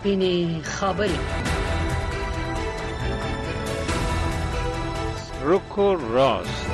سپینې خبرې. رکو راست.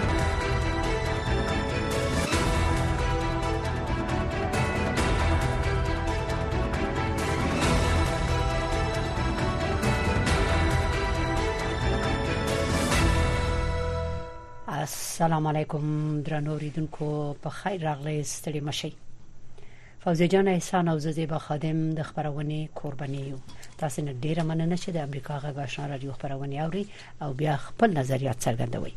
السلام علیکم درنو اوریدونکو، په خیر راغلی، ستړي مشئ. فوزي جان احسان او زیبا خادم د خبرونه قرباني یو. تاسو نه ډیره مننه چې د امریکا غږ آشنا رادیو خبرونه اوري او بیا خپل نظریات څرګندوي.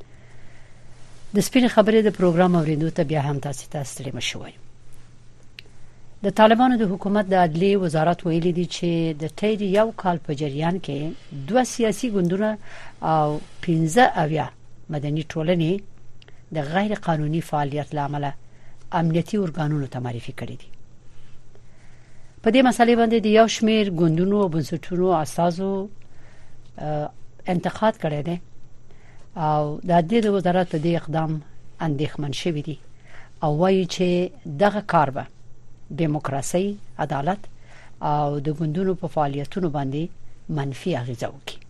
د سپین خبرې د پروګرام اوریدو ته بیا هم تاسو ته ستړي مشوي. د طالبانو د حکومت د عدلیې وزارت ویلي دی چې د تیر یو کال په جریان کې 2 سیاسي ګوندونه او 15 مدني ټولنې د غیر قانوني فعالیت لامل امنیتي ارګانونو ته معرفي کړي دي. په دې مسلې باندې د یو شمېر ګوندونو او بنسټونو اساسو انتقاد کړی دی او د عدلیې وزارت په دې اقدام اندېښمن شوی دی او وایي چې دغه کار به دیموکراسي، عدالت او د ګوندونو په فعالیتونو باندې منفي اغیزه وکړي.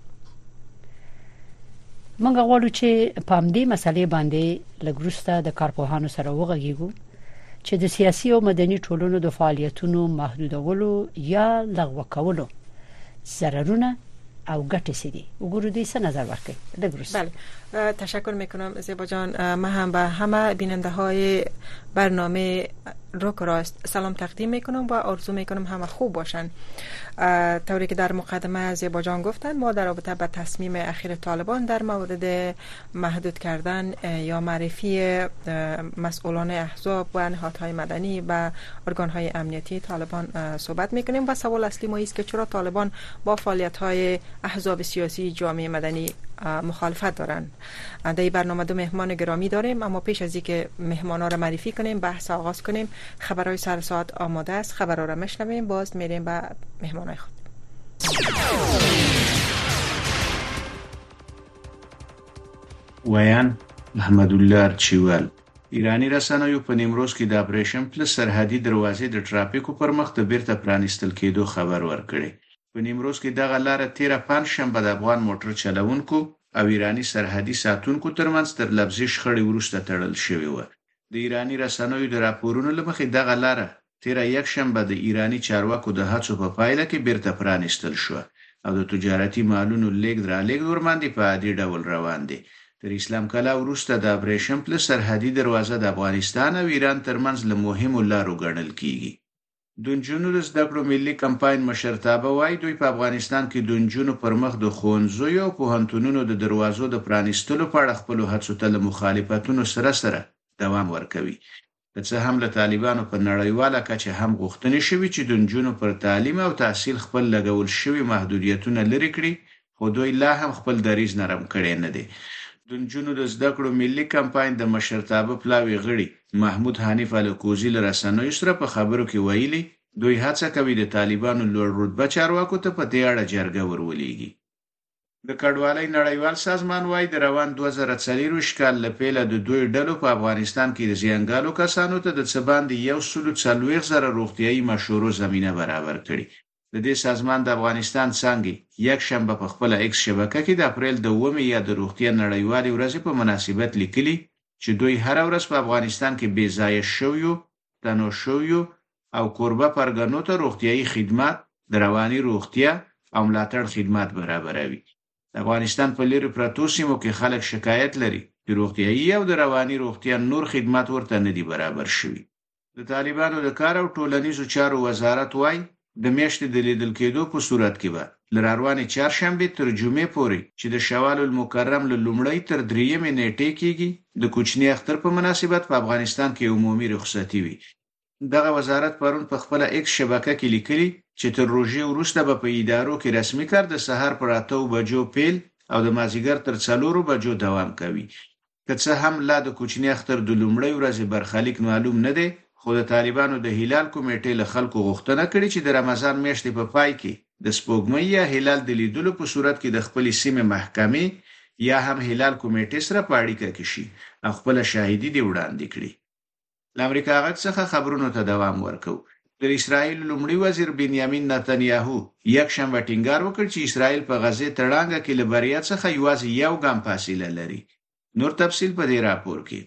موږ غواړو چې په دې مسلې باندې لګروسته د کارپوهانو سره وغږیږو چې د سیاسي او مدني ټولنو د فعالیتونو محدودولو یا لغوه کولو ضررونه او ګټې سدي. وګورو دې څه نظر ورکړي لګروسته. بله، تشکر میکنم زیبا جان. من هم به همه بیننده های برنامه روک راست سلام تقدیم میکنم و آرزو میکنم همه خوب باشن. طوری که در مقدمه زیبا جان گفتن، ما در رابطه با تصمیم اخیر طالبان در مورد محدود کردن یا معرفی مسئولان احزاب و نهادهای مدنی و ارگانهای امنیتی طالبان صحبت میکنیم و سوال اصلی ما است که چرا طالبان با فعالیت‌های احزاب سیاسی جامعه مدنی مخالفت دارند. در این برنامه 2 مهمان گرامی داریم، اما پیش از اینکه مهمانا را معرفی کنیم، بحث آغاز کنیم، خبرهای سر ساعت آماده است. خبرها را میشنویم، باز میریم به مهمانای خود. ویان محمد الله ارچیوال. ایرانی رسنیو په نیمروز کې د اپریشن پلس سرحدي دروازې د ټرافیکو پر مخ د بیرته پرانیستل کېدو خبر ورکړي. په نیمروز کې دغه لار 13 پنځشنبه د افغان موټر چلوونکو او ایرانی سرحدي ساتونکو ترمنځ تر لفظي شخړې وروسته تړل شوې و. د ایرانی رسنیو د راپورونو لمخې دغه لار 13 یکشنبه د ایرانی چارواکو د هڅو په پایله کې بیرته پرانیستل شو او د تجارتي مالونو لیږد رالېږد ورماندې په عادي ډول روان دي. تر اسلام کلا وروسته د اپریشن پلس سرحدي دروازه د افغانستان او ایران ترمنځ له مهمو لارو ګڼل کیږي. د نجونو د زده کړو ملي کمپاین مشرتابه وایي دوی په افغانستان کې د نجونو پر مخ د ښوونځیو او پوهنتونونو د دروازو د پرانیستلو په اړه خپلو هڅو ته له مخالفتونو سره دوام ورکوي. که څه هم له طالبانو په نړیواله کچه هم غوښتنې شوي چې د نجونو پر تعلیم او تحصیل خپل لګول شوي محدودیتونه لرې کړي، خو دوی لا هم خپل دریځ نرم کړی نه دی. د نجونو د زده کړو ملي کمپاین د مشرتابه پلاوي غړي محمود حنیف الکوزی له رسنیو سره په خبرو کې ویلي دوی هڅه کوي د طالبانو لوړ رتبه چارواکو ته په دې اړه جرګه ورولېږي. د کډوالۍ نړیوال سازمان وايي د روان 2040 کال له پیله د دوی ډلو په افغانستان کې د زیانګالو کسانو ته د څه باندې 140,000 روغتیايي مشورو زمينه برابر کړي. د دې سازمان د افغانستان څنګه یک شنبه په خپل ایکس شبکه کې د اپریل 2 یا د روغتیا نړیوالې ورځې په مناسبت لیکلي چې دوی هر ورځ په افغانستان کې بې ځایه شویو، تنو شویو او کوربه پرګنو ته روغتیايي خدمات، د رواني روغتیا او ملاتړ خدمات برابروي. د افغانستان په لرې پرتو سیمو کې خلک شکایت لري چې روغتیايي او د رواني روغتیا نور خدمات ورته نه دي برابر شوي. د طالبانو د کار او ټولنیزو چارو وزارت وايي د میاشتې د لیدل کېدو په صورت کې به لراروانې چهارشنبه تر جمعې پورې چې د شوال المکرم له لومړۍ تر 3 نیټې کېږي د کوچنی اختر په مناسبت په افغانستان کې عمومي رخصتي وي. دغه وزارت پرون په خپل ایکس شبکه کې لیکلي چې تر روژې وروسته به په ادارو کې رسمي کار د سحر پر 8 بجو پیل او د مازیګر تر 4 بجو دوام کوي. که څه هم لا د کوچنی اختر د لومړۍ ورځې برخلیک معلوم نه دی، خو د طالبانو د هلال کمیټې له خلکو غوښتنه کړې چې د رمضان میاشتې په پای کې د سپوږمۍ یا هلال د لیدلو په صورت کې د خپل سیمې محکمې یا هم هلال کمیټې سره په اړیکه کې شي او خپل شاهدي دی وړاندې کړي. د امریکا غږ څخه خبرونو ته دوام ورکو. د اسرایل لومړي وزیر بنیامین نتنیاهو یک شنبه ټینګار وکړ چې اسرایل په غزه تړانګه کې له بریا څخه یوازې یو ګام فاصله لري. نور تفصیل په دې راپور کې.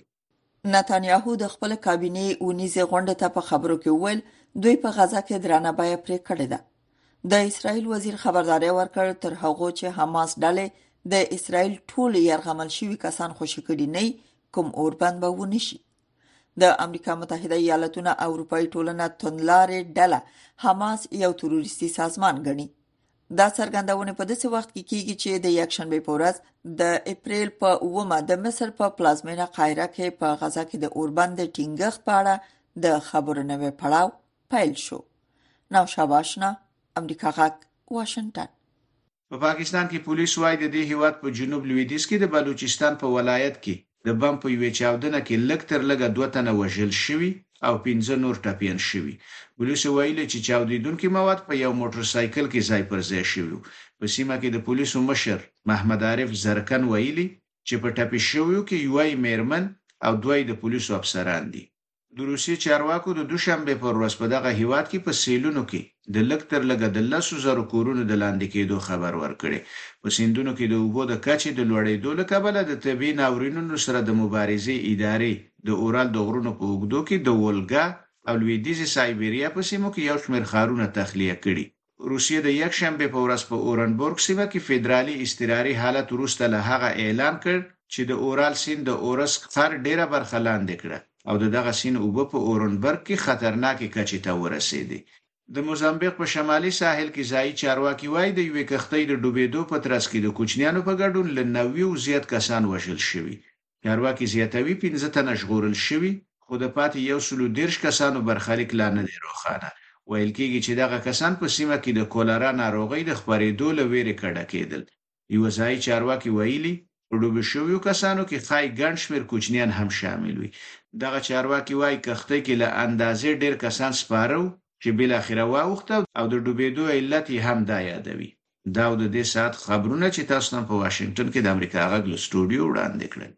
نتنیاهو د خپل کابینې اونیزه غونډه ته په خبرو کې وویل دوی په غزه کې درانه بیه پرې کړې ده. د اسرایل وزیر خبرداري ورکړ تر هغه چې حماس ډلې د اسرایل ټول یرغمل شوي کسان خوشی کړي نه کوم اوربند به ونشي. د امریکا متحده ایالاتونو او اروپאי ټولنه توندلارې ډله حماس یو تروریستي سازمان ګڼي. دا څرګندونه په داسې وخت کې کیږي چې د یکشنبه په ورځ د اپریل په 9 د مصر په پلازمینه قاهره کې په غزا کې د اوربند ټینګښت په اړه د خبرو نوې پړاو پیل شو. نو شاباشنا امریکا غاک واشنگټن. په پاکستان کې پولیس وايي د دې هیواد په جنوب لویدیځ کې د بلوچستان په ولایت کې د بم په یوې چاودنه کې لږ تر لږه 2 تنه وژل شوي او 15 نور ټپيان شوي. پولیس ویلي چې چاودیدونکو مواد په یو موټر سایکل کې ځای پر ځای شوي. په سیمه کې د پولیسو مشر محمد عارف زرکن ویلي چې په ټپي شویو کې یوې میرمن او دوی د پولیسو افسران دي. د روسي چارواکو د دوشنبه پر ورځ په دغه هیواد کې په سیلونو کې د لږ تر لږه د 10,000 کورونو د لاندې کېدو خبر ورکړي. په سیندونو کې د اوبو د کچې د لوړېدو له کبله د طبي ناورینونو سره د مبارزې ادارې د اورال د غرونو په اوږدو کې د ولګا او لویدیځ سایبریا په سیمو کې یو شمېر ښارونه تخلیه کړي. روسیه د یک شنبه په ورځ په اورنبورګ سیمه کې فدرالي اضطراري حالت وروسته له هغه اعلان کړ چې د اورال سیند د اورسک ښار ډیره برخه لاندې کړه او دغه سیند اوبه په اورنبرګ کې خطرناکې کچې ته ورسېدې. د موزمبیق په شمالي ساحل کې ځایي چارواکي وایي د یوې کښتۍ د ډوبېدو په ترڅ کې د کوچنیانو په ګډون له 90 زیات کسان وژل شوي. چارواکي زیاتوي 15 تنه ژغورل شوي خو د پاتې 130 کسانو برخلیک لا نه دی روښانه. ویل کېږي چې دغه کسان په سیمه کې د کولرا ناروغۍ د خپرېدو له ویرې کډه کېدل. یو ځایي چارواکي ویلي په ډوبې شویو کسانو کې ښایي ګڼ شمېر کوچنیان هم شامل وي. دغه چارواکي وایي کښتۍ کې له اندازې ډېر کسان سپاره چې بل اخره واوښته او د ډوبېدو علت یې هم دا یادوي. دا د دې ساعت خبرونه چې تاسو نن په واشنگټن کې د امریکا غږ له سټوډیو وړاندې کړل.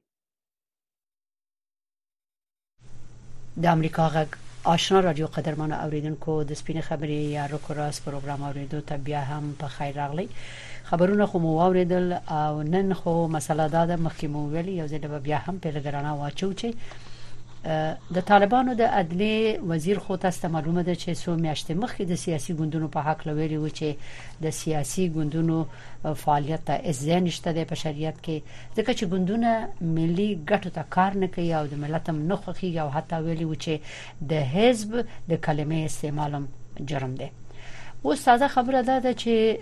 د امریکا غږ آشنا رادیو قدرمن اوریدونکو د سپینې خبرې یا روکراس پروګرام اوریدو ته بیا هم په خیر راغلی. خبرونه خو مو اوریدل او نن خو مسله دا مخکې مو ویلي یو ځل بیا هم په لګرانه واچو چې د طالبانو د عدلیې وزیر خو تاسو معلومه ده چې څو میاشتې مخکې د سیاسي ګوندونو په حق لویلي و چې د سیاسي ګوندونو فعالیت ته اذن نشته د بشریت کې ځکه چې ګوندونه ملي ګټو ته کار نه کوي او د ملت هم نه خوخي او حتی ویلي و چې د حزب د کلمې استعمالم جرم دی. اوس تازه خبره ده چې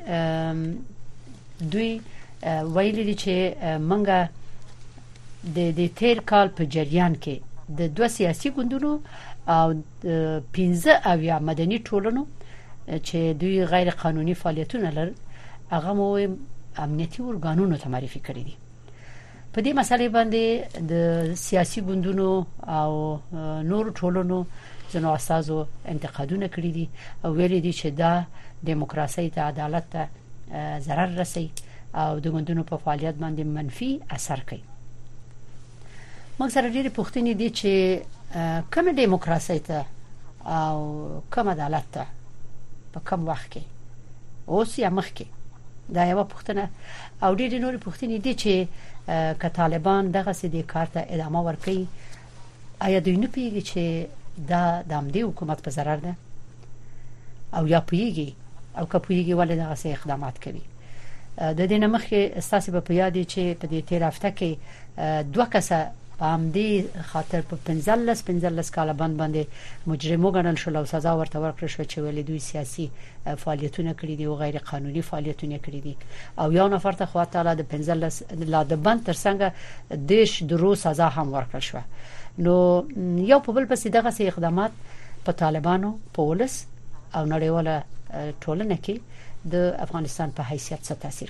دوی ویلي دي چې منګه د تیر کال په جریان کې د دوه سیاسي ګوندونو او 15 اویا مدني ټولنو چې دوی غیر قانوني فعالیتونه لري هغه مو امنیتي ورګانونو ته معرفي کړی دي. په دې مسلې باندې د سیاسي ګوندونو او نور ټولنو ځنو اساسو انتقادونه کړی دي او ویلي دي چې دا دیموکراسي ته عدالت ته ضرر رسي او د ګوندونو په فعالیت باندې منفي اثر کوي. موږ سره ډېری پوښتنې دي چې کومه دیموکراسي ته او کومه عدالت ته په کوم وخت کې اوس یا مخکې دا یو پوښتنه او ډېری نور پوښتنې دي چې ک طالبان دغه سدي کار ته ادامه ورکړي آیا دوی نه پیږي چې دا د امنیتي حکومت په ضرر ده او یا پیږي او که پیږي ولې دغه سي اقدامات کوي. د دې نه مخکې استاسي په یاد چې په دې تیر هفته کې دوه کسه امدي خاطر په 15 کال باندې مجرمو ګڼل شو او سزا ورته ورکړل شو چې ولې دوی سیاسي فعالیتونه کړی دي او غیر قانوني فعالیتونه کړی دي او یو نفر ته خو تعالی د 15 لا د بند ترڅنګ دیش درو سزا هم ورکړل شو. نو یو په بل پسې دغه سي اقدامات په طالبانو پولیس او نړیواله ټولنه کې د افغانستان په حیثیت څه تاثیر کوي.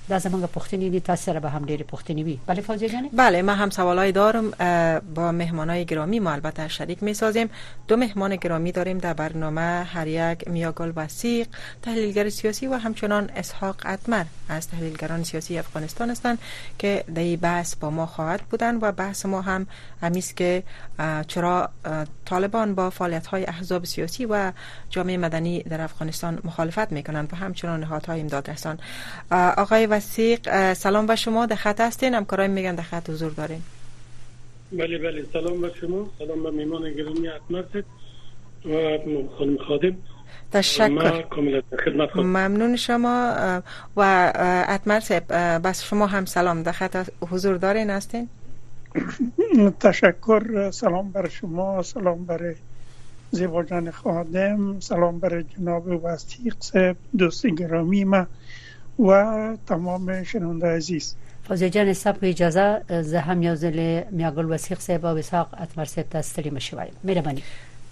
دا زمونږ پوښتنې دي، تاسو سره به هم ډېرې پوښتنې وي. بله فوزیه جان. بله، من هم سوالای دارم. با مهمانای گرامی ما البته شریک می‌سازیم. دو مهمان گرامی داریم در برنامه، هر یک میاگل وثیق تحلیلگر سیاسی و همچنان اسحاق اتمر از تحلیلگران سیاسی افغانستان هستند که در این بحث با ما خواهد بودن و بحث ما هم همیست که چرا طالبان با فعالیت‌های احزاب سیاسی و جامعه مدنی در افغانستان مخالفت میکنند و همچنان نهادهای امدادرسان. آقای وثیق سلام به شما، در خط هستین؟ همکارای میگن در خط حضور دارین. بله سلام به شما، سلام به میمان گرامی اتمر و خانم خادم. تشکر، خدمت خود. ممنون شما. و اتمر صاحب بس شما هم سلام، در خط حضور دارین هستین؟ تشکر، سلام بر شما، سلام بر زیبا جان خادم، سلام بر جناب وثیق صاحب دوست گرامی ما و تمام شنونده عزیز. فوزیه جان صاحب اجازه زه هم یو ځل میاګل وثیق صاحب او اسحاق اتمر صاحب ته ستړي مشي وایم. مهرباني.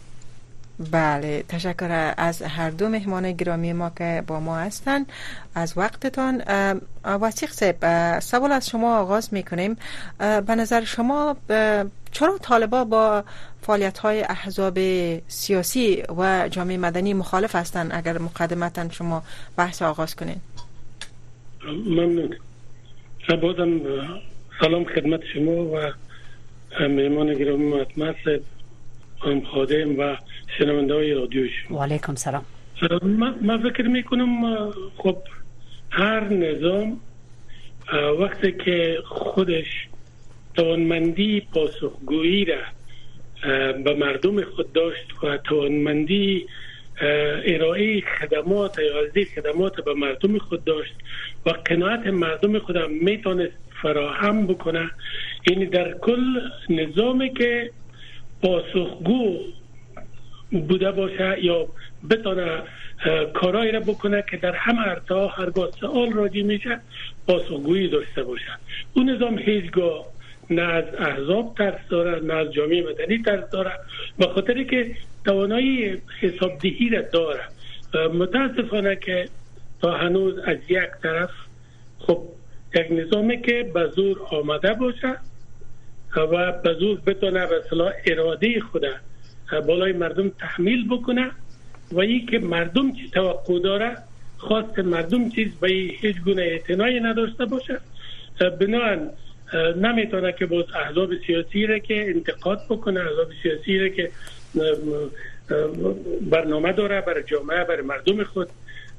بله، تشکر از هر دو مهمان گرامی ما که با ما هستند، از وقتتان. وثیق صاحب سوال از شما آغاز میکنیم. به نظر شما چرا طالبا با فعالیت‌های احزاب سیاسی و جامعه مدنی مخالف هستند؟ اگر مقدمتا شما بحث آغاز کنین. ممنون. بازم سلام خدمت شما و مهمان گرامی ما اتمر صاحب، خانم خادم و شنونده های رادیو شما. و علیکم سلام. من فکر میکنم خب هر نظام وقتی که خودش توانمندی پاسخگویی را به مردم خود داشت و توانمندی ارائه خدمات یا خدمات به مردم خود داشت و قناعت مردم خود هم میتونست فراهم بکنه، یعنی در کل نظامی که پاسخگو بوده باشه یا بتونه کارایی را بکنه که در همه عرصه‌ها هرگاه سوال راجع میشه پاسخگویی داشته باشه. اون نظام هیچگاه نه از احزاب ترس داره، نه از جامعه مدنی ترس داره، به خاطری که توانایی حسابدهی را داره. متاسفانه که تا هنوز از یک طرف خب یک نظامی که به زور آمده باشه و به زور بتونه به اصطلاح اراده خود بالای مردم تحمیل بکنه و این که مردم چی توقع داره، خواست مردم چیز به هیچ گونه اعتنایی نداشته باشه، بنابراین نمیتونه که باز احزاب سیاسی را که انتقاد بکنه، احزاب سیاسی را که برنامه داره برای جامعه، برای مردم خود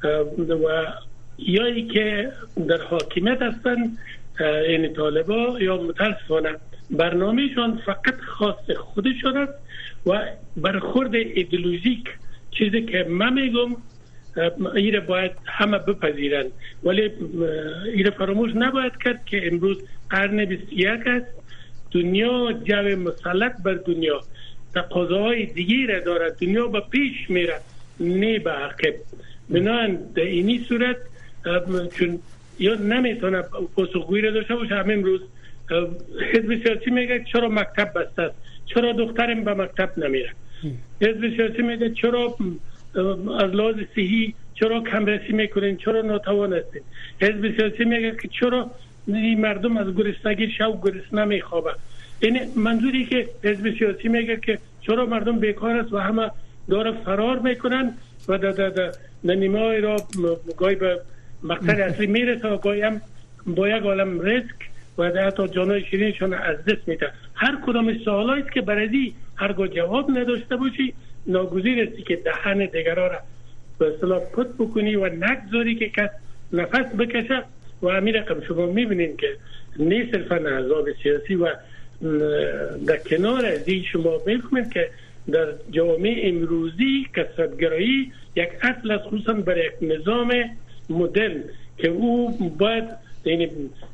و یا ای که در حاکمیت هستن، یعنی طالبا، یا متاسفانه برنامهشان فقط خاص خودشان است و برخورد ایدئولوژیک، چیزی که من میگم ایره باید همه بپذیرن، ولی ایره فراموش نباید کرد که امروز قرن 21 است. دنیا جو مسلط بر دنیا تقاضاهای دیگری را دارد، دنیا به پیش میره نه به عقب. بنابراین در اینی صورت چون یا نمیتونه پاسخگویی را داشته باشه، همین امروز حزب سیاسی میگه چرا مکتب بسته است، چرا دخترم به مکتب نمیره. حزب سیاسی میگه چرا از لحاظ صحی چرا کمرسی میکنین، چرا ناتوان هستین. حزب سیاسی میگه که چرا مردم از گرسنگی شب گرسنه میخوابه. این منظوری که حزب سیاسی میگه که چرا مردم بیکار است و همه داره فرار میکنن و در نیمه را گاهی به مقصد اصلی میرسه و گاهی هم با یک عالم ریسک و حتی جانای شیرینشون از دست میده. هر کدام سوالایی که برای هرگاه جواب نداشته باشی ناگزیر است که دهن دیگران را به اصطلاح پت بکنی و نگذاری که کس نفس بکشه. و همین رقم شما میبینید که نه صرفا احزاب سیاسی و در کنار از این شما میفهمید که در جامعه امروزی کثرت‌گرایی یک اصل است، خصوصا برای یک نظام مدرن که او باید یعنی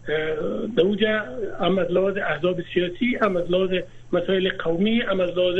در اوجه هم از لحاظ احزاب سیاسی، هم از لحاظ مسائل قومی، هم از لحاظ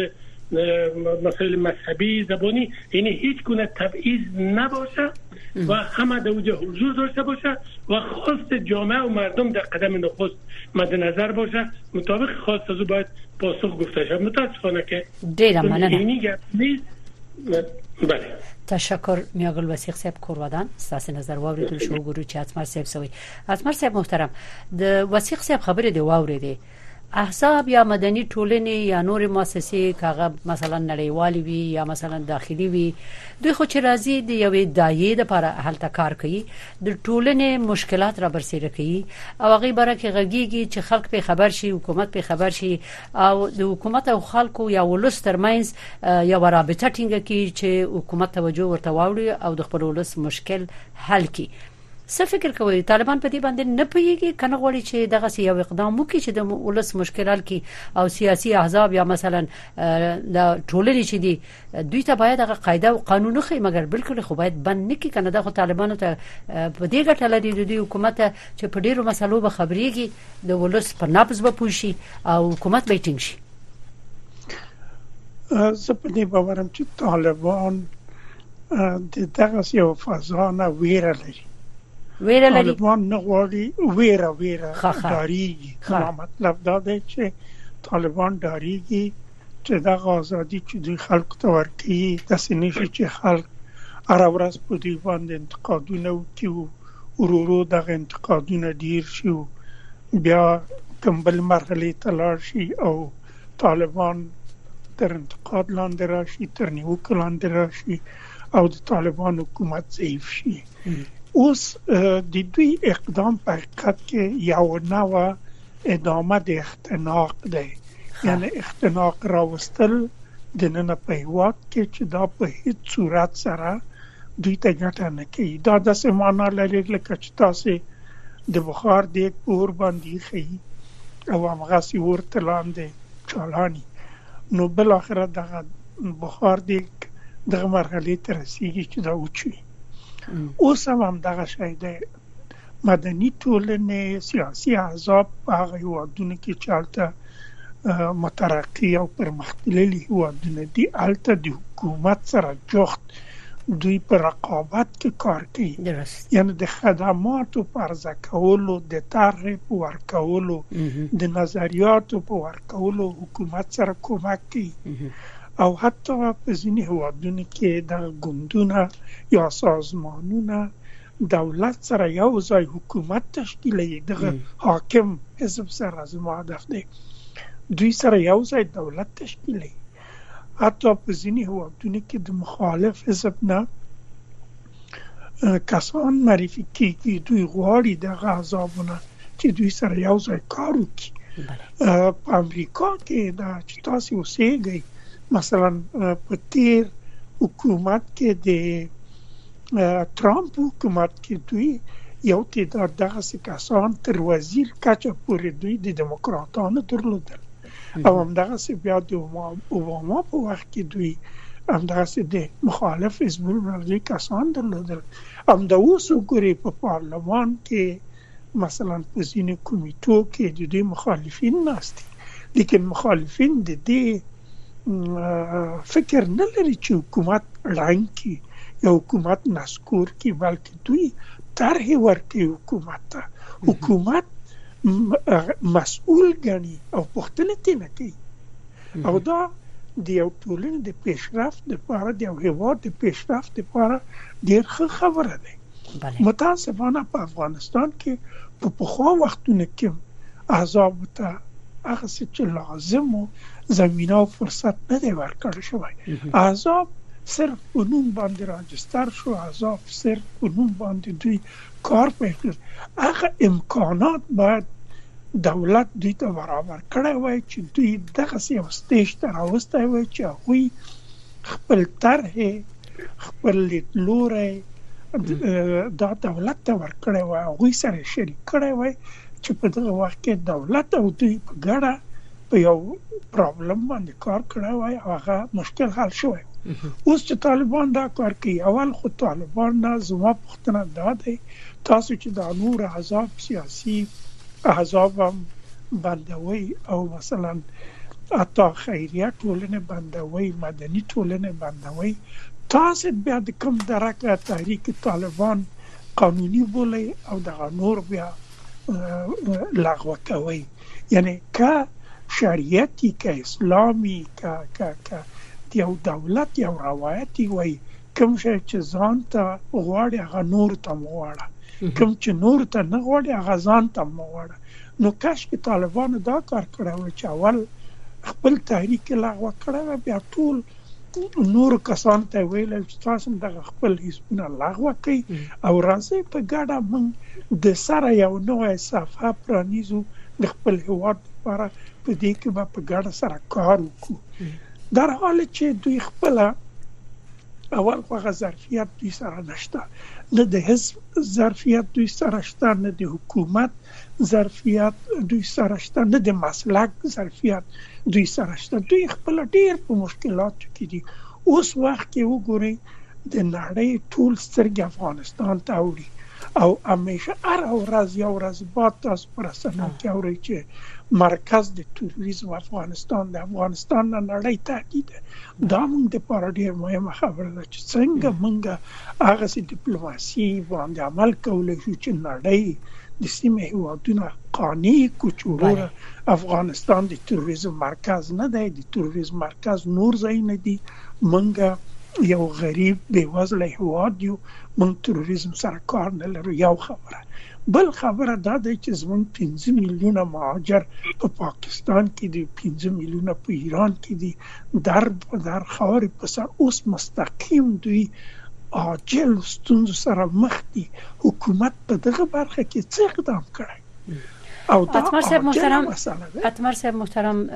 مسائل مذهبی، زبانی، یعنی هیچ گونه تبعیض نباشه و همه در اوجه حضور داشته باشه و خواست جامعه و مردم در قدم نخست مد نظر باشه، مطابق خواست از او باید پاسخ گفته شد. متاسفانه که دیرم مننه. اینی گپ نیست. بله تشکر میاگل وسیق صاحب کورودان ساس نظر واوریدل شو ګورو چې اتمر صاحب سوی اتمر صاحب محترم د وسیق صاحب خبره دی واوریدي احزاب یا مدني ټولنې یا نور مؤسسې کاغه مثلا نړیوالي وي یا مثلا داخلي وي دوی خو چې راځي د یوې دایې لپاره هلته کار کوي د ټولنې مشکلات را برسېره کوي او هغه برکه غږیږي چې خلک په خبر شي حکومت په خبر شي او د حکومت او خلکو یا ولس ترمنځ یا رابطه ټینګه کوي چې حکومت توجه ورته واوړي او د خپل ولس مشکل حل کړي څه فکر کوي طالبان په دې باندې نه پیږي کنه غوړي چې دغه یو اقدام وکړي چې د ولس مشکلات کې او سیاسي احزاب یا مثلا د ټولنې چې دي دوی ته باید هغه قاعده او قانون خي مګر بالکل خو باید بند نه کی کنه د طالبانو ته په دې ګټه لري د حکومت چې په ډیرو مسلو به خبريږي د ولس په نابض به پوښي او حکومت به ټینګ شي. زه په دې باورم چې طالبان د دغه یو فضا نه ویره لري. طالبان نه غواړي ویره داریږي. مطلب دا دی چې طالبان داریږي چې دغه ازادي چې دوی خلق ته ورکړي داسې نشي چې خلق هر ورځ په دوی باندې انتقادونه وکړي ورورو دغه انتقادونه ډیر شي بیا کمبل مرحله ته لاړ شي او طالبان تر انتقاد لاندې راشي تر نیوکه لاندې راشي او د طالبان حکومت ضعیف شي. اوس د دوی اقدام په حقیقت کې یو نوع ادامه د اختناق دی یعنی اختناق راوستل د نن په هیواد کې چې دا په هیڅ صورت سره دوی ته ګټه نه کوي. دا داسې معنا لري لکه چې تاسو د بخار د اور باندې خي او هغه ورته لاندې چالاني نو بل اخر دغه بخار دغه مرحله ته رسیږي چې دا وچی. اوس هم دغه شی دی مدني ټولنې سیاسي احزاب هغه هیوادونه کې چې هلته مترقي او پرمختللي هیوادونه دي هلته د حکومت سره جفت دوی په رقابت کې کار کوي یعنی د خدماتو په عرضه کولو د طرح په ورکولو د نظریاتو په ورکولو حکومت سره کومک کوي او حتی په ځینې هیوادونو کې د ګوندونه یا سازمانونه دولت سره یو ځای حکومت تشکیلوي دغه حاکم حزب سره زما هدف دی دوی سره یو ځای دولت تشکیلوي. حتی په ځینې هیوادونو کې د مخالف حزب نه کسان معرفي کیږي دوی غواړي دغه احزابونه چې دوی سره یو ځای کار وکړي. په امریکا کې دا چې تاسو اوسېږئ مثلا په تیر حکومت کې د ترامپ حکومت کې دوی یو تعداد دغه کسان تر وزیر کچه پورې دوی د دموکراتانو درلودل او همدغه بیا د اوباما په وخت کې دوی همدغه د مخالف حزب الله کسان درلودل. همدا اوس وګورئ په پارلمان کې مثلا په ځینې کمیټو کې د دوی مخالفین ناست دي لیکن مخالفین د دې فکر نه لري چې حکومت ړنګ کړي یا حکومت نسکور کړي بلکې دوی طرح ورکوي حکومت ته حکومت مسؤل ګڼي او پوښتنې ترې نه کوي او دا د یو ټولنې د پیشرفت لپاره د یو هېواد د پیشرفت لپاره ډېر ښه خبره ده. متاسفانه په افغانستان کې په پخوا وختونو کې احزابو ته هغه څه چې لازم و زمینه او فرصت نه دی ورکړل شوی. احزاب صرف په نوم باندې راجستر شو احزاب صرف په نوم باندې دوی کار پیل کړ. هغه امکانات باید دولت دوی ته برابر کړی وای چې دوی دغه یو سټیج ته راوستی وای چې هغوی خپل طرح خپل لیدلوری دا دولت ته ورکړی وای هغوی سره شریک کړی وای چې په دغه وخت کې دولت او دوی په ګډه په یو پرابلم باندې کار کړی وای هغه مشکل حل شوی. اوس چې طالبان دا کار کوي اول خو طالبان نه زما پوښتنه دا دی تاسو چې دا نور احزاب سیاسي احزاب هم بندوي او مثلا حتی خیریه ټولنې بندوي مدني ټولنې بندوي تاسو بیا د کوم درکه تحریک طالبان قانوني بولي او دغه نور بیا لغوه کوي یعنی که شریعتی که اسلامی که یو دولت یو روایتي وای کوم شي چې ځان ته غواړي هغه نور ته مواړه، کوم چې نور ته نه غواړي هغه ځان ته مواړه. نو کاش کې طالبانو دا کار کړی و چې اول خپل تحریک لغوه کړی، بیا ټول نور کسان ته ویل چې تاسو د خپل حزبونه لغوه کړئ او راځي په ګډه موږ د سره یو نوې صفحه پرانیزو د خپل هیواد لپاره، په دې کې به په ګډه سره کار وکړو. در حال چې دوی خپل اول خو ظرفیت دوی سره نشته، نه د حزب ظرفیت دوی سره شته، نه د حکومت ظرفیت دوی سره شته، نه د مسلک ظرفیت دوی سره شته. دوی خپل ډیر په مشکلاتو کې دي. اوس وخت کې وګورئ د نړۍ ټول سترګې افغانستان ته اوړي او همیشه هر ورځ یو ورځ بعد تاسو پر رسنیو کې اورئ چې مرکز د توریزم افغانستان د افغانستان نه نړۍ تهدید. دا موږ لپاره ډیر مهمه خبره ده چې څنګه موږ هغه ډیپلوماسي باندې عمل کولی شو چې نړۍ د سیمې هیوادونه قانع کړو چې وروره افغانستان د توریزم مرکز نه دی، د توریزم مرکز نور ځای نه دی. موږ یو غریب بېوزله هیواد یو، موږ توریزم سره کار نه لرو. یو خبره. بل خبره دا ده چې زموږ 15 میلیونه مهاجر په پاکستان کې دي، 15 میلیونه په ایران کې دي، در خاورې په سر اوس مستقیم دوی عاجل ستونزو سره مخ دي. حکومت په دغه برخه کې څه اقدام کړی؟ او دا اتمر صاحب محترم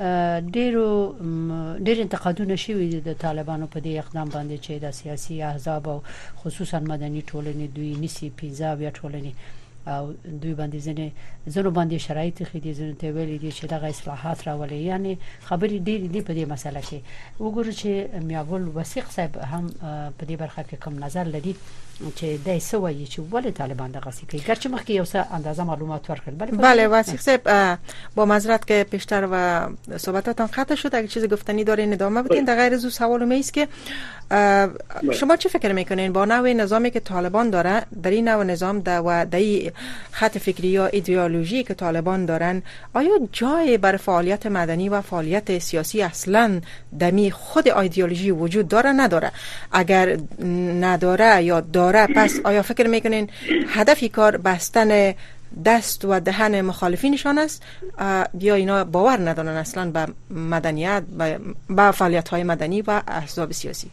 ډیر انتقادونه شوي دي د طالبانو په دې اقدام باندې چې د سیاسي احزاب او خصوصا مدني ټولنې دوی نسی پیزا بیا ټولنې او دوی باندې زنه باندې شرایط خېدي زنه ته ویلي دي چې دغه اصلاحات راولي. یعنی خبرې ډېرې دي په دې مسله کې. وګورئ چې میاول وثیق صاحب هم په دې برخه کې کوم نظر لري چې دای سوي چې ولې طالبان دغه سی کوي، ګرچه مخکې یو څه اندازه معلومات ورکړل. بله وثیق صاحب با معذرت که پیشتر و صحبتاتون قطع شد، اگه چیز گفتنی دارین ادامه بدین. در غیر از او سوال است که شما چه فکر میکنین با نوع نظامی که طالبان داره، در این نوع نظام و در این خط فکری یا ایدئولوژی که طالبان دارن، آیا جای برای فعالیت مدنی و فعالیت سیاسی اصلا دمی خود ایدئولوژی وجود داره نداره؟ اگر نداره یا داره، پس آیا فکر میکنین هدفی کار بستن دست و دهن مخالفینشان است یا اینا باور ندارن اصلا به مدنیت، به فعالیت های مدنی و احزاب سیاسی؟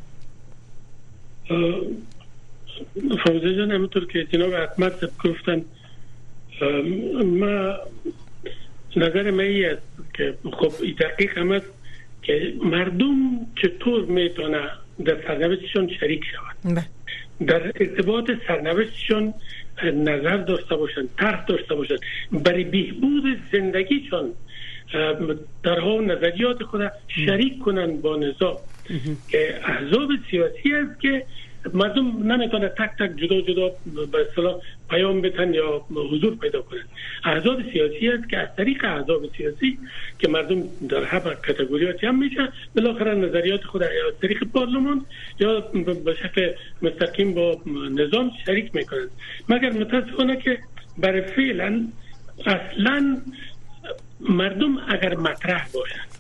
فوزه جان، همونطور که جناب احمد صاحب گفتن، ما نظر من است که خب این دقیق هم است که مردم چطور میتونه در سرنوشتشون شریک شود، در ارتباط سرنوشتشون نظر داشته باشند، طرح داشته باشند، برای بهبود زندگیشون طرح‌ها و نظریات خود شریک کنند با نظام. که احزاب سیاسی است که مردم نمیتونه تک تک جدا جدا به اصطلاح پیام بدن یا حضور پیدا کنند. احزاب سیاسی است که از طریق احزاب سیاسی که مردم در همه کاتگوری‌ها جمع میشن، بالاخره نظریات خود یا از طریق پارلمان یا به شکل مستقیم با نظام شریک میکنند. مگر متاسفانه که برای فعلا اصلا مردم اگر مطرح باشند،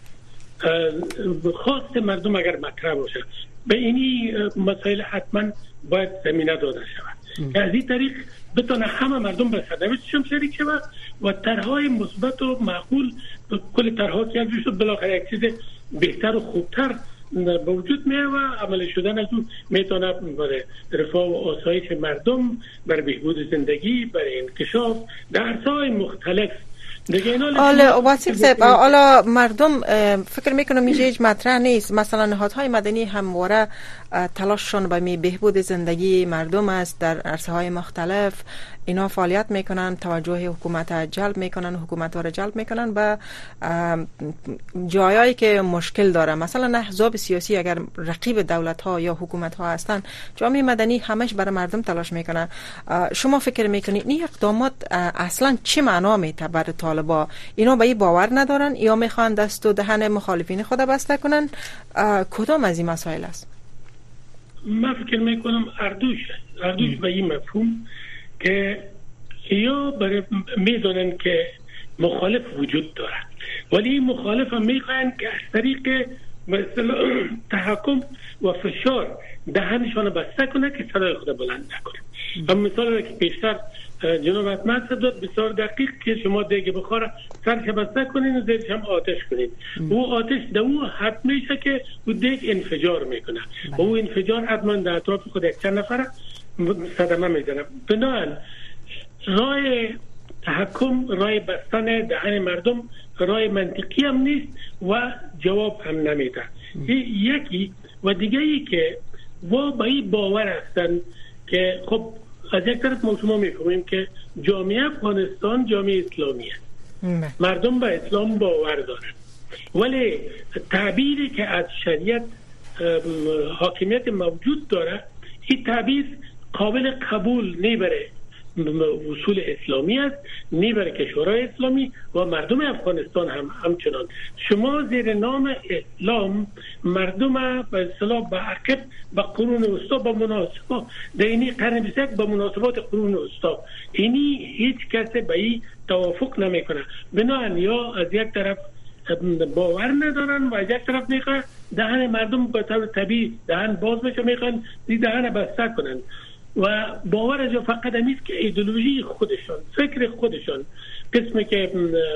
خواست مردم اگر مطرح باشه، به اینی مسائل حتما باید زمینه داده شود که از این طریق بتونه همه مردم به سرنوشتشون شریک شود و طرح‌های مثبت و معقول، کل طرح‌ها که حذف شد بالاخره یک چیز بهتر و خوبتر به وجود میاد و عمل شدن از اون میتونه برای رفاه و آسایش مردم، برای بهبود زندگی، برای انکشاف در عرصه‌های مختلف. حالا واسیق صاحب، حالا مردم فکر میکنم اینجا هیچ مطرح نیست. مثلا نهادهای مدنی همواره تلاششون به بهبود زندگی مردم است، در عرصه های مختلف اینا فعالیت میکنن، توجه حکومت جلب میکنن، حکومت ها را جلب میکنن به جایایی که مشکل داره. مثلا احزاب سیاسی اگر رقیب دولت ها یا حکومت ها هستن، جامعه مدنی همش برای مردم تلاش میکنن. شما فکر میکنید این اقدامات اصلا چه معنا میده برای طالبا؟ اینا به این باور ندارن یا میخوان دست و دهن مخالفین خود بسته کنن؟ کدام از این مسائل است؟ من فکر میکنم اردوش به این مفهوم که یا میدونن که مخالف وجود داره، ولی این مخالف هم میخواین که از طریق به اصطلاح تحکم و فشار دهنشان بسته کنه که صدای خود بلند نکنه. هم مثال که پیشتر جناب حتمت داد بسیار دقیق که شما دیگه بخوره سرش بسته کنین و زیرش هم آتش کنین. او آتش دو حتم میشه که او دیگ انفجار میکنه و او انفجار حتما در اطراف خود یک چند نفر صدمه میزنه. بنابراین راه تحکم، راه بستن دهن مردم راه منطقی هم نیست و جواب هم نمیده. یکی و دیگه ای که با این باور هستن که خب از یک طرف ما شما میفهمیم که جامعه افغانستان جامعه اسلامی است، مردم به اسلام باور دارند، ولی تعبیری که از شریعت حاکمیت موجود داره این تعبیر قابل قبول نمیبره اصول اسلامی است، نمیبره کشورهای اسلامی و مردم افغانستان هم همچنان. شما زیر نام اسلام مردم به اصطلاح به عقب به قرون وسطا به مناسبات دینی قرن 21 به مناسبات قرون وسطا اینی هیچ کس به این توافق نمیکنه. بنابراین یا از یک طرف باور ندارن و از یک طرف میخوان دهن مردم به طور طبیعی دهن باز بشه، میخوان دهن بسته کنن و باور از فقط همیست که ایدئولوژی خودشان، فکر خودشان، قسمی که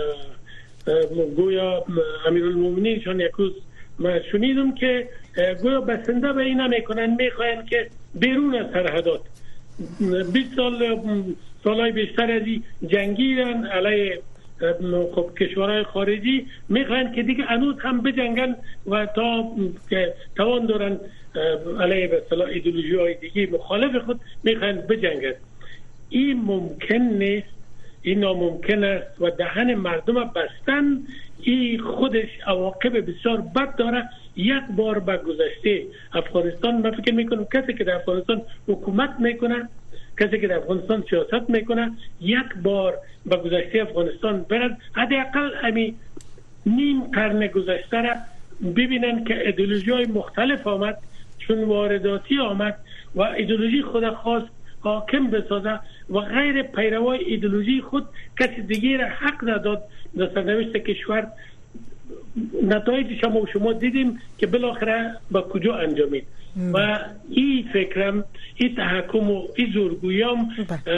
گویا امیرالمومنینشان یک روز من شنیدم که گویا بسنده به این نمیکنن، میخواین که بیرون از سرحدات 20 سالهای بیشتر از این جنگیدن علیه خب کشورهای خارجی، میخواین که دیگه هنوز هم بجنگن و تا که توان دارن علیه به اصطلاح ایدئولوژی های دیگه مخالف خود میخواین بجنگن. این ممکن نیست، این ناممکن است و دهن مردم بستن این خودش عواقب بسیار بد داره. یک بار به گذشته افغانستان من فکر میکنم کسی که در افغانستان حکومت میکنه، کسی که در افغانستان سیاست میکنه، یک بار به گذشته افغانستان برد، حداقل همین نیم قرن گذشته را ببینن که ایدئولوژی های مختلف آمد، چون وارداتی آمد و ایدئولوژی خود خواست حاکم بسازه و غیر پیروای ایدئولوژی خود کسی دیگه را حق نداد در سرنوشت کشور. نتایج شما دیدیم که بالاخره با کجا انجامید و این فکرم، این تحکم و این زورگویام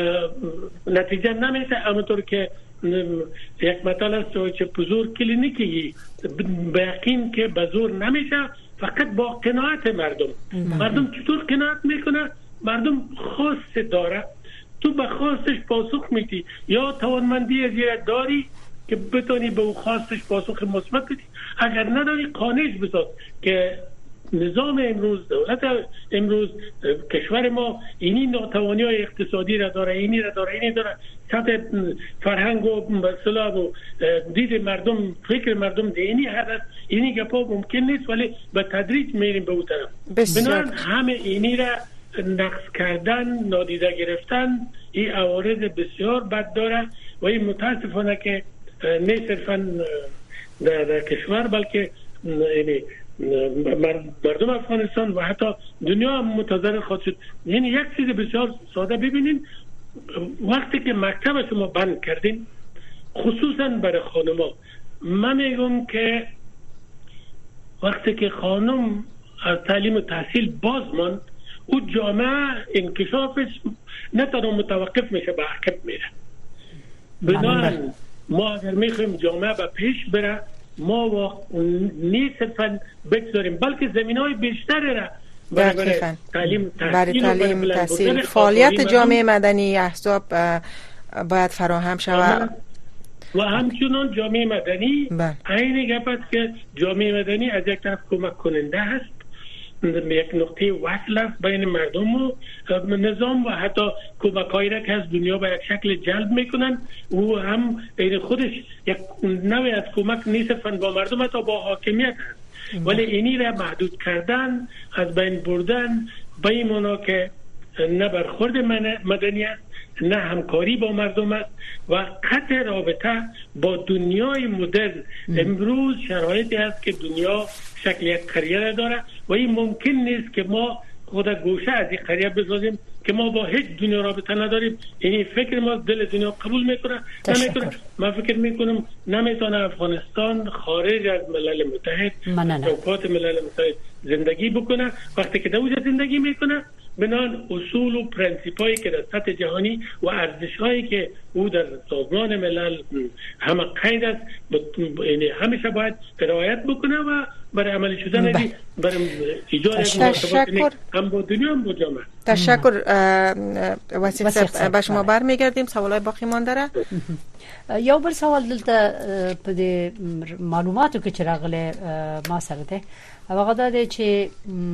نتیجه نمیشه. همونطور که یک مطال است که بزرگ کلینیکی به یقین که به زور نمیشه، فقط با قناعت مردم چطور قناعت میکنه؟ مردم خواست داره، تو به خواستش پاسخ میدی یا توانمندی از یک داری که بتونی به او خواستش پاسخ مثبت بدی، اگر نداری قانعش بساز که نظام امروز، دولت امروز، کشور ما اینی ناتوانی های اقتصادی را داره، اینی داره، سطح فرهنگ و اصطلاح و دید مردم، فکر مردم دینی هست، اینی گپا ممکن نیست، ولی به تدریج میریم به اون طرف. بنابراین همه اینی را نقص کردن، نادیده گرفتن، این عوارض بسیار بد داره و این متاسفانه که نه صرفا در کشور بلکه مردم افغانستان و حتی دنیا هم متضرر خواهد شد. یعنی یک چیز بسیار ساده ببینین، وقتی که مکتب شما بند کردین، خصوصا برای خانم‌ها، من میگم که وقتی که خانم از تعلیم و تحصیل باز ماند، او جامعه انکشافش نه تنها متوقف میشه، به عقب میره. بنابراین ما اگر میخوایم جامعه به پیش بره، ما نیست صرفا بگذاریم بلکه زمینهای بیشتری را برای تعلیم تحصیل فعالیت جامعه مدنی احزاب باید فراهم شود و همچنان جامعه مدنی عین گپ است که جامعه مدنی از یک طرف کمک کننده است، یک نقطه وصل است بین مردم و نظام و حتی کمک‌هایی را که از دنیا به یک شکل جلب میکنن و هم این خودش یک نوع از کمک نیست فن با مردم، حتی با حاکمیت است. ولی اینی را محدود کردن، از بین بردن به این معنا که نه برخورد مدنی است، نه همکاری با مردم است و قطع رابطه با دنیای مدرن. امروز شرایطی است که دنیا شکل یک قریه داره و این ممکن نیست که ما خود گوشه از این قریه بسازیم که ما با هیچ دنیا رابطه نداریم. این فکر ما دل دنیا قبول میکنه نمیکنه. من فکر میکنم نمیتونه افغانستان خارج از ملل متحد توقعات ملل متحد زندگی بکنه. وقتی که در زندگی میکنه بنان اصول و پرنسیپایی که در سطح جهانی و ارزش‌هایی که او در سازمان ملل همه قید است یعنی همیشه باید رعایت بکنه و برای عملی شدن برای ایجاد مناسبات هم با دنیا هم با جامعه. تشکر وسیع صاحب. به شما برمیگردیم. سوالای باقی مانده را یو بل سوال دلته په دې معلوماتو کې چې راغله ما سره ده هغه دا چې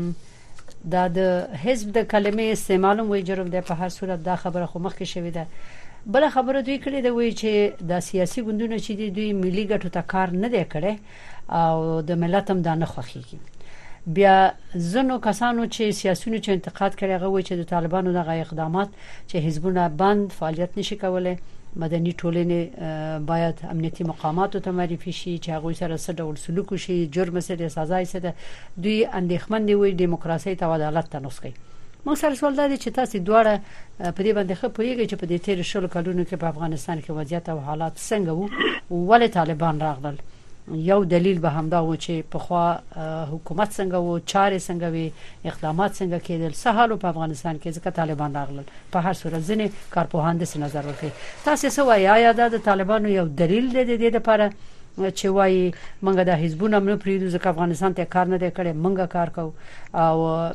د حزب د کلمې استعمال وي جرم ده په هر صورت دا خبره خو مخکې شوې ده. بل خبره دوی کړې ده وی چې د سیاسي ګوندونو چې دوی ملي ګټو ته کار نه دی کړی او د ملت هم دا نه خوښیږي. بیا زنو کسانو چې سیاسيونو چې انتقاد کړي هغه وی چې د طالبانو دغه اقدامات چې حزبونه بند فعالیت نشي کولای مدني ټولنې باید امنیتي مقاماتو ته معرفي شي چې هغه سره څه ډول سلوک وشي جرم سره سزا یې سره دوی اندېښمن دي وي دیموکراسي ته عدالت ته نسخي. موږ سره سوال دی چې تاسو دواړه په دې باندې خو پوهیږئ چې په دې تیر شلو کلونو کې په افغانستان کې وضعیت او حالات څنګه وو ولې طالبان راغلل. یو دلیل به همدا و چې په خوا حکومت څنګه وو چارې څنګه وي اقدامات څنګه کېدل سهالو په افغانستان کې ځکه طالبان راغلل. په هر صورت ځنې کارپوهان د نظر ورکړي تاسو څه وایي آیا د طالبانو یو دلیل دی د دې لپاره چې وایي موږ د حزبونو نه پریږدو ځکه افغانستان ته کار نه دی کړی موږ کار کوو او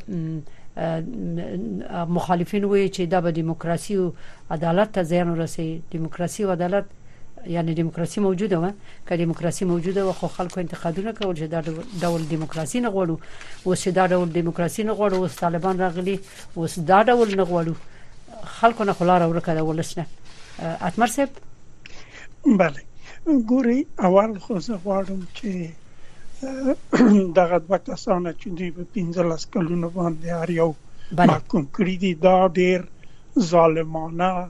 مخالفین وایي چې دا به دیموکراسي او عدالت ته زیان ورسوي. دیموکراسي او عدالت یعنی دیموکراسي موجوده و که دیموکراسي موجوده و خو خلکو انتقادونه کول چې دا ډول دیموکراسي نه غواړو اوس دا ډول دیموکراسي نه غواړو اوس طالبان راغلي اوس دا ډول نه غواړو خلکو نه خلاره ورکړه ولسنه. اتمر صاحب بله ګوري اول خو زه غواړم چې دغه دوه کسانه چې دوی په 15 کلونو باندې هر یو محکوم کړي دي دا ډیر ظالمانه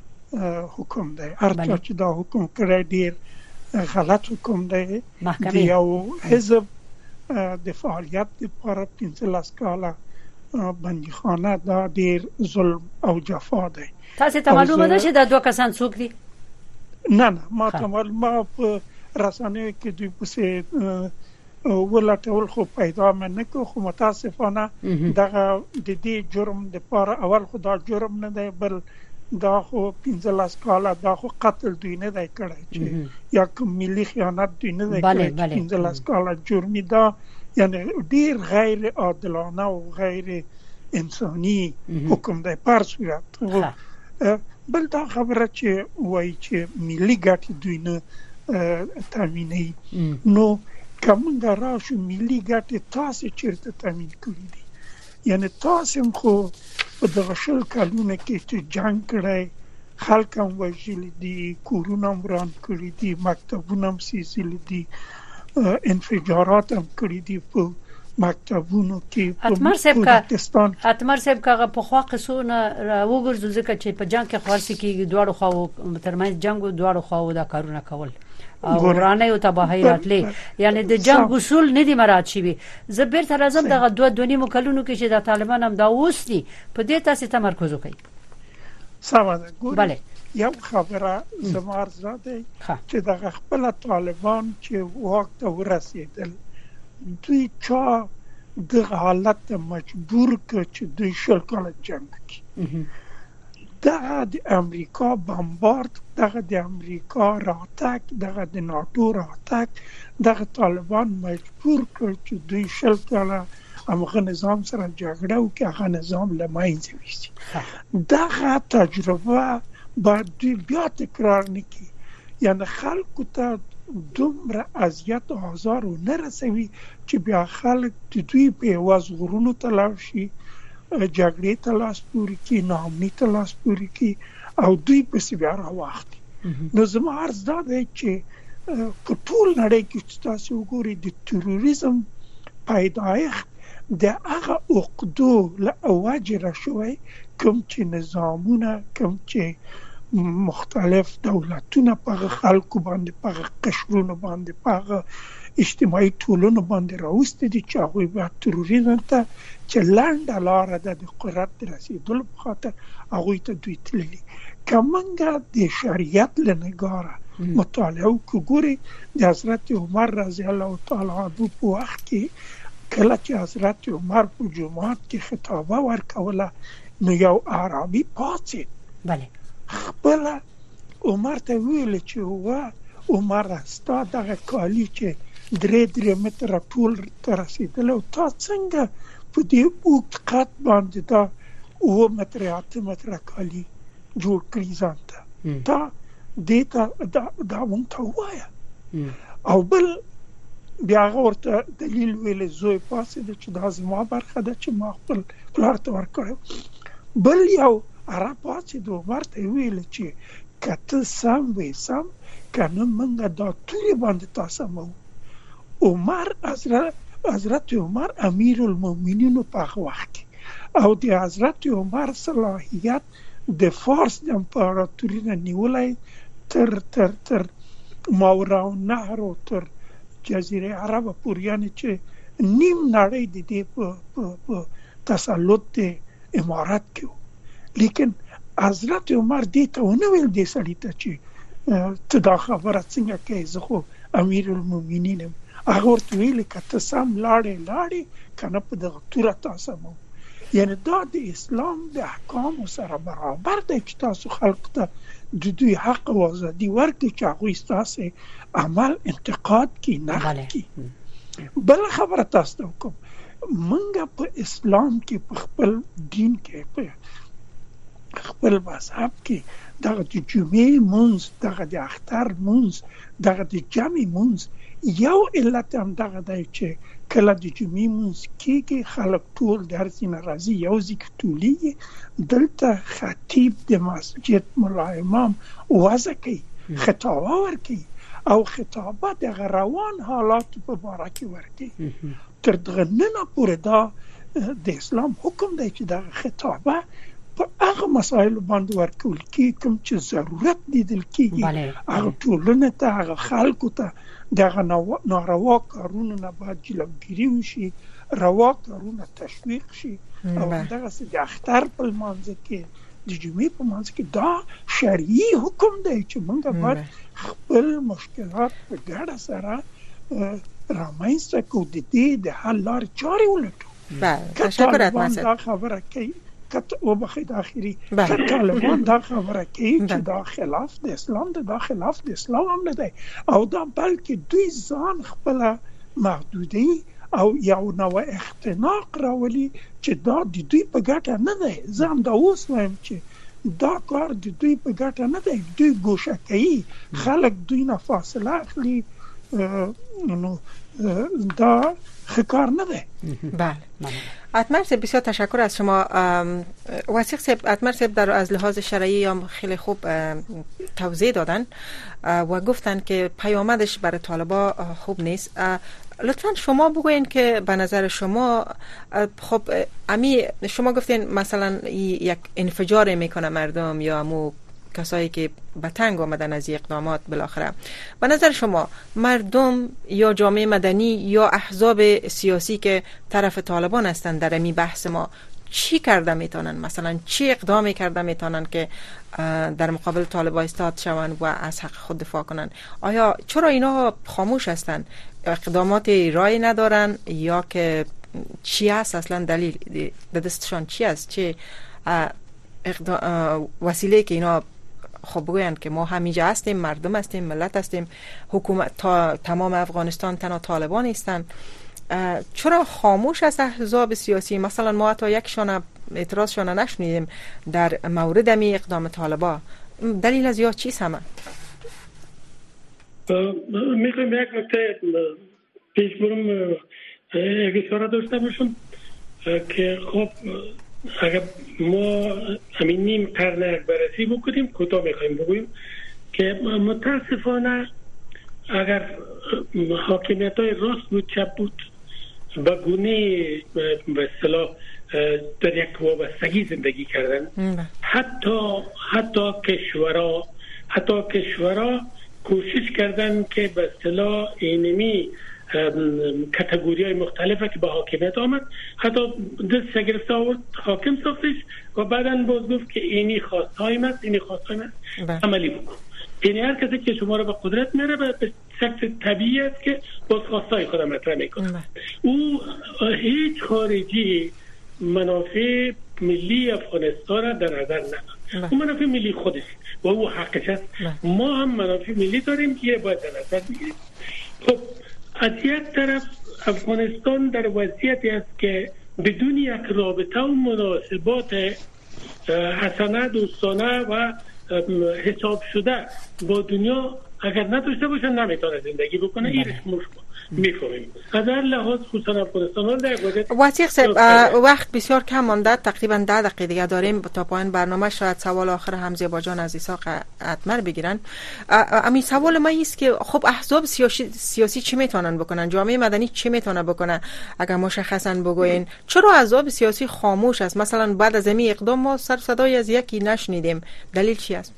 حکم دی. هر چا چې دا حکم کړی ډیر غلط حکم دی. د یو حزب د فعالیت لپاره 15 کاله بندیخانه دا ډیر ظلم او جفا دی. تاسو ته معلومه ده چې دا دوه کسان څوک دي؟ نه ما ته معلومه په رسنیو کې دوی پسې ولټول خو پیدا مې نه کو خو متاسفانه دغه د دې جرم لپاره اول خو دا جرم نه دی بل دا خو 15 کاله دا خو قتل دوی نه دی کړی چې یا کوم ملي خیانت دوی نه دی کړی. 15 کاله جرمی دا یعنی ډیر غیر عادلانه او غیر انساني حکم دی پر صورت. بل دا خبره چې وایي چې ملي ګټې دوی نه تامینوي نو کومه راشو ملي ګټې تاسو چیرته تامین کړی دي؟ یعنی تاسو خو په دغه شل کلونو کې چې جنگ کړی خلک هم وژلي دي کورونه هم وران کړي دي مکتبونه هم سیزلي دي انفجارات هم کړي دي په مکتبونو کې. اتمر صاحب کاغه په خوا قصونه وګرځو ځکه چې په جنگ کې خالصي کې دواړو خواو ترمنځ جنگ او دواړو خواو دا کارونه کول او ورانه او تباہی راتلی یعنی د جنگ اصول نه دي مراعات شوی. زه بیرته راځم دغه دوه کلونو کې چې د طالبان هم دا اوس دي په دې تاسو تمرکز وکړئ. سمه ده. بله یو خبره زمار زاده چې دغه خپل طالبان چې وخت ورسېدل دوی چا د حالت مجبور ک چې دوی شل کال جنگ کوي. دغه د امریکا بمبارد دغه د امریکا راتک دغه د ناتو راتک دغه طالبان مجبور کړ چې دوی شل کال هغه نظام سره جګړه وکړي هغه نظام له منځه ویسي. دغه تجربه باید دوی بیا تکرار نکړي یعنی خلکو ته دومره اذیت او آزار نه رسوي چې بیا خلک د دوی په واز غرونو ته لاړ شي جګړې ته لاس پورې کړي ناامني ته لاس پورې کړي او دوی پسې بیا راواخلي. نو زما عرض دا دی چې په ټول نړۍ کې چې تاسو وګورئ د تروریزم پیدایښت د هغه عقدو له وجې را شوی کوم چې نظامونه کوم چې مختلف دولتونه په خلکو باندې په قشرونو باندې په اجتماعي ټولنو باندې راوستي دي چې هغوی به تروریزم ته چې لنډه لاره ده د قدرت رسیدلو په خاطر هغوی ته دوی تللي. که موږ د شریعت له نګاره مطالعه وکړو، ګورې د حضرت عمر رضی الله تعالی عنه په وخت کې کله چې حضرت عمر په جماعت کې خطابه ورکوله نو یو عربي پاڅېد، بله، خپله عمر ته ویل چې هو عمر ستا دغه کالي چې 3 متره ټول ته رسېدلی او تا څنګه په دې اوږد قد باندې دا 7 متره 8 متره کالي جوړ کړي ځان ته، تا دې ته دا مونږ ته ووایه. او بل بیا هغه ورته دلیل ویلی زوی پاڅېده چې دا زما برخه ده چې ما خپل پلار ته ورکړی. بل یو عرب پاڅېد عمر ته یې ویل چې که ته سم وې سم، که نه موږ دا تورې باندې تا سموو. عمر حضرت عمر امیر المؤمنینو په هغه وخت کې او د حضرت عمر صلاحیت د فارس د امپراتوري نه نیولی تر ماوراء النهر او تر جزیره عرب پورې، یعنې چې نیم نړۍ د دې په تسلط د امارت کې و. لیکن حضرت عمر دې ته ونه ویل دې سړي ته چې ته دا خبره څنګه کوې، زه خو امیر المؤمنین یم. هغه ورته ویلې که ته سم لاړې که نه په دغه توره تا سموو. یعنې دا د اسلام د احکامو سره برابر دی چې تاسو خلکو ته د دوی حق او ازادي ورکړئ چې هغوی ستاسې عمل انتقاد کړي، نقد کړي. بله خبره تاسو ته وکړم، موږ په اسلام کې په خپل دین کې په خپل مذهب کې دغه د جمعې مونځ، دغه د اختر مونځ، دغه د جمع مونځ یو علت هم دغه دی چې کله د جمعې مونځ کېږي خلک ټول د هر ځای نه راځي، یو ځای کې ټولېږي، دلته خطیب د مسجد ملا امام وعظه کوي، خطابه ورکوي او خطابه دغه روان حالاتو په باره کې ورکوي. تر دغه ننه پورې دا د اسلام حکم دی چې دغه خطابه په هغه مسایلو باندې ورکول کېږي کوم چې ضرورت لیدل کېږي، هغه ټولنې ته، هغه خلکو ته دغه ناروا کارونو نه باید جلوګیري وشي، روا کارونه تشویق شي. او همدغسې د اختر په لمانځه کې، د جمعې په لمانځه کې دا شرعي حکم دی چې موږ باید خپل مشکلات په ګډه سره رامنځته کړو، د دې د حل لارې چارې ولټو. تشکر اتمنى دا خبره کوي وبخید آخری که طالبان دا خبره کوي چې دا خلاف د اسلام ده، دا خلاف د اسلام هم نه دی او دا بلکې دوی ځان خپله محدودوي او یو نوع اختناق راولي چې دا د دوی په ګټه نه دی. زه هم دا اوس وایم چې دا کار د دوی په ګټه نه دی، دوی ګوشه کوي، خلک دوی نه فاصله اخلي، نو دا خکار نه دی. بله اتمر صاحب بسیار تشکر از شما. وثیق صاحب، اتمر صاحب در از لحاظ شرعی هم خیلی خوب توضیح دادن و گفتن که پیامدش برای طالبا خوب نیست. لطفا شما بگوین که به نظر شما خب امی شما گفتین مثلا یک انفجار میکنه مردم یا امو کسایی که به تنگ آمدن از اقدامات بالاخره، به نظر شما مردم یا جامعه مدنی یا احزاب سیاسی که طرف طالبان هستند در این بحث ما چی کرده میتونن، مثلا چی اقدامی کرده میتونن که در مقابل طالبان ایستاد شوند و از حق خود دفاع کنن؟ آیا چرا اینا خاموش هستند؟ اقدامات رای ندارن یا که چی است اصلا دلیل دستشان چی است؟ چه وسیله که اینا خب بگویند که ما همینجا هستیم، مردم هستیم، ملت هستیم، حکومت تمام افغانستان تنها طالبان هستند، چرا خاموش است احزاب سیاسی؟ مثلا ما حتی یکشان اعتراضشان نشنیدیم در مورد می اقدام طالبان. دلیل از یا چیست همه؟ میخوایم یک نکته پیش برم اگه اشاره داشته باشم که خب اگر ما همین نیم قرن یک بررسی بکنیم، کوتاه میخوایم بگوییم که متاسفانه اگر حاکمیت های راست بود چپ بود به گونه به اصطلاح در یک وابستگی زندگی کردن، حتی کشورها کوشش کردن که به اصطلاح اینمی کاتگوری‌های مختلفه که به حاکمیت آمد حتی دست گرفته آورد حاکم ساختش و بعداً باز گفت که اینی خواست‌های من عملی بکن. یعنی هر کسی که شما رو به قدرت میاره به شکل طبیعی است که باز خواست‌های خودم مطرح میکنه. او هیچ خارجی منافع ملی افغانستان را در نظر نداره. اون منافع ملی خودش و او حقش است. ما هم منافع ملی داریم که باید در نظر بگیریم. خب از یک طرف افغانستان در وضعیتی است که بدون یک رابطه و مناسبات حسنه دوستانه و حساب شده با دنیا اگر نداشته باشه نمیتونه زندگی بکنه. ایرش میفهمیم از هر لحاظ خصوصا افغانستان در واسیق صاحب وقت بسیار کم مانده، تقریبا 10 دقیقه دیگه داریم تا پایان برنامه. شاید سوال آخر هم زیبا جان از اسحاق اتمر بگیرن. امی سوال ما است که خب احزاب سیاسی چی میتونن بکنن، جامعه مدنی چی میتونه بکنه؟ اگر مشخصا بگوین چرا احزاب سیاسی خاموش است؟ مثلا بعد از این اقدام ما سر صدای از یکی نشنیدیم، دلیل چی است؟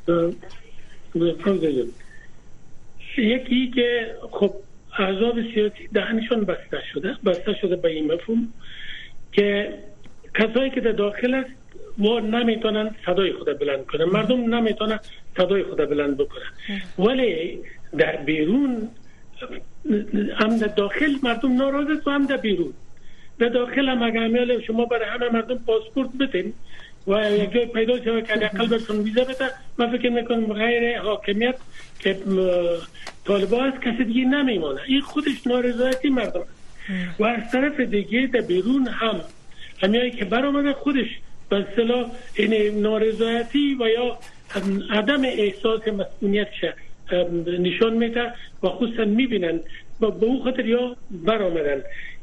یکی که خب احزاب سیاسی دهنشون بسته شده به این مفهوم که کسایی که در داخل است و نمیتونن صدای خود بلند کنن، مردم نمیتونن صدای خود بلند بکنن، ولی در بیرون هم در داخل مردم ناراض است و هم در بیرون. در داخل هم اگر شما برای همه مردم پاسپورت بدین و یک جای پیدا شود که حداقل براتون ویزا بده، من فکر میکنم غیر حاکمیت که طالبان است کسی دیگه نمیمونه. این خودش نارضایتی مردم است. و از طرف دیگه در بیرون هم همیایی که برآمده خودش به اصطلاح این نارضایتی و یا عدم احساس مسئولیتش نشان میده و خصوصا میبینن با او خاطر یا برآمدن.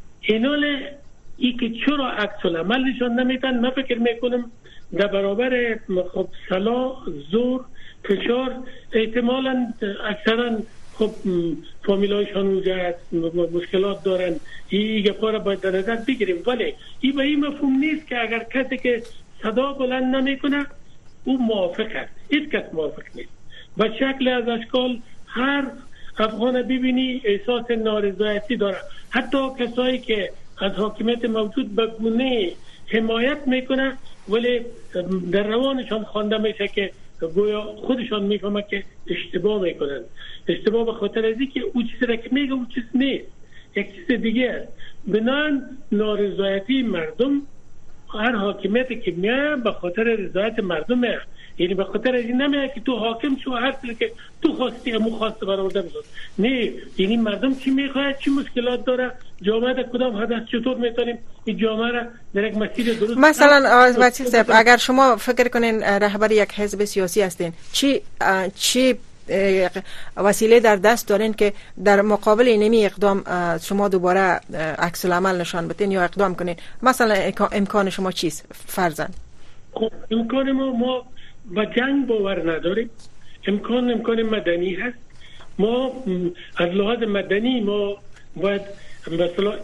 ای که چرا عکس العمل نشان نمیدن، من فکر میکنم در برابر خب سلاح، زور، فشار احتمالاً اکثرا خب فامیلایشان اونجا مشکلات دارن. این گپا را باید در نظر بگیریم، ولی این به این مفهوم نیست که اگر کسی که صدا بلند نمیکنه او موافق است. هیچ کس موافق نیست. به شکل از اشکال هر افغان ببینی احساس نارضایتی داره. حتی کسایی که از حاکمیت موجود به گونه حمایت میکنه ولی در روانشان خوانده میشه که گویا خودشان میفهمه که اشتباه میکنن. اشتباه به خاطر ازی که او چیزی را که میگه او چیز نیست، یک چیز دیگه است. بنان نارضایتی مردم، هر حاکمیتی که میاد به خاطر رضایت مردم میاد، یعنی به خاطر از این نمیاد که تو حاکم شو هر چیزی که تو خواستی همو خواست برآورده بذار. نه، یعنی مردم چی میخواد، چی مشکلات داره، جامعه در کدام هدف چطور میتونیم این جامعه را در یک مسیر درست. مثلا واسیق صاحب اگر شما فکر کنین رهبر یک حزب سیاسی هستین، چی وسیله در دست دارین که در مقابل اینمی اقدام شما دوباره عکس العمل نشان بدین یا اقدام کنین؟ مثلا امکان شما چیست فرضاً؟ امکان ما با جنگ باور نداریم. امکان مدنی هست. ما از لحاظ مدنی ما باید مثلا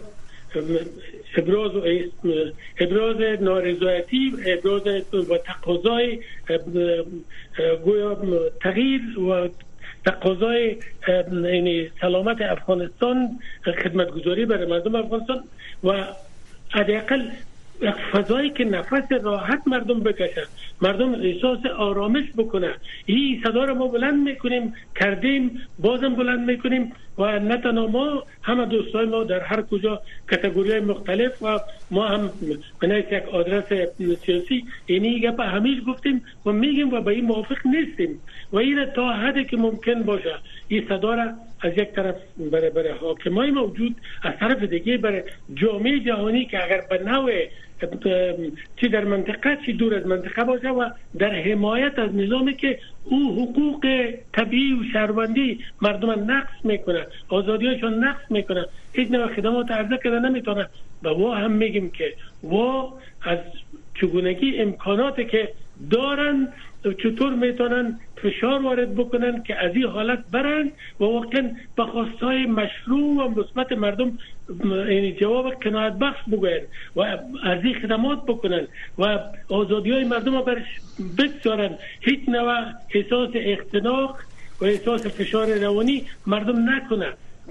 ابراز نارضایتی، ابراز و تقاضای گویا تغییر و تقاضای سلامت افغانستان، خدمتگزاری برای مردم افغانستان و حداقل فضایی که نفس راحت مردم بکشن، مردم احساس آرامش بکنه. این صدا را ما بلند میکنیم، کردیم، بازم بلند میکنیم و نه تنها ما، همه دوستای ما در هر کجا کاتگوری‌های مختلف و ما هم بنای یک آدرس سیاسی اینی گپ همیشه گفتیم و میگیم و با این موافق نیستیم و این تا حدی که ممکن باشه این صدا را از یک طرف برای حاکمای موجود، از طرف دیگه برای جامعه جهانی که اگر به نوع چی در منطقه چی دور از منطقه باشه و در حمایت از نظامی که او حقوق طبیعی و شهروندی مردم نقص میکنه، آزادیاشون نقص میکنه، هیچ نوع خدمات عرضه کرده نمیتونه. و ما هم میگیم که از چگونگی امکاناتی که دارن چطور میتونن فشار وارد بکنن که از این حالت برن و واقعا به خواستهای مشروع و مثبت مردم یعنی جواب قناعت بخش بگوین و از این خدمات بکنن و آزادی های مردم رو برش بگذارن. هیچ نوع احساس اختناق و احساس فشار روانی مردم نکنه.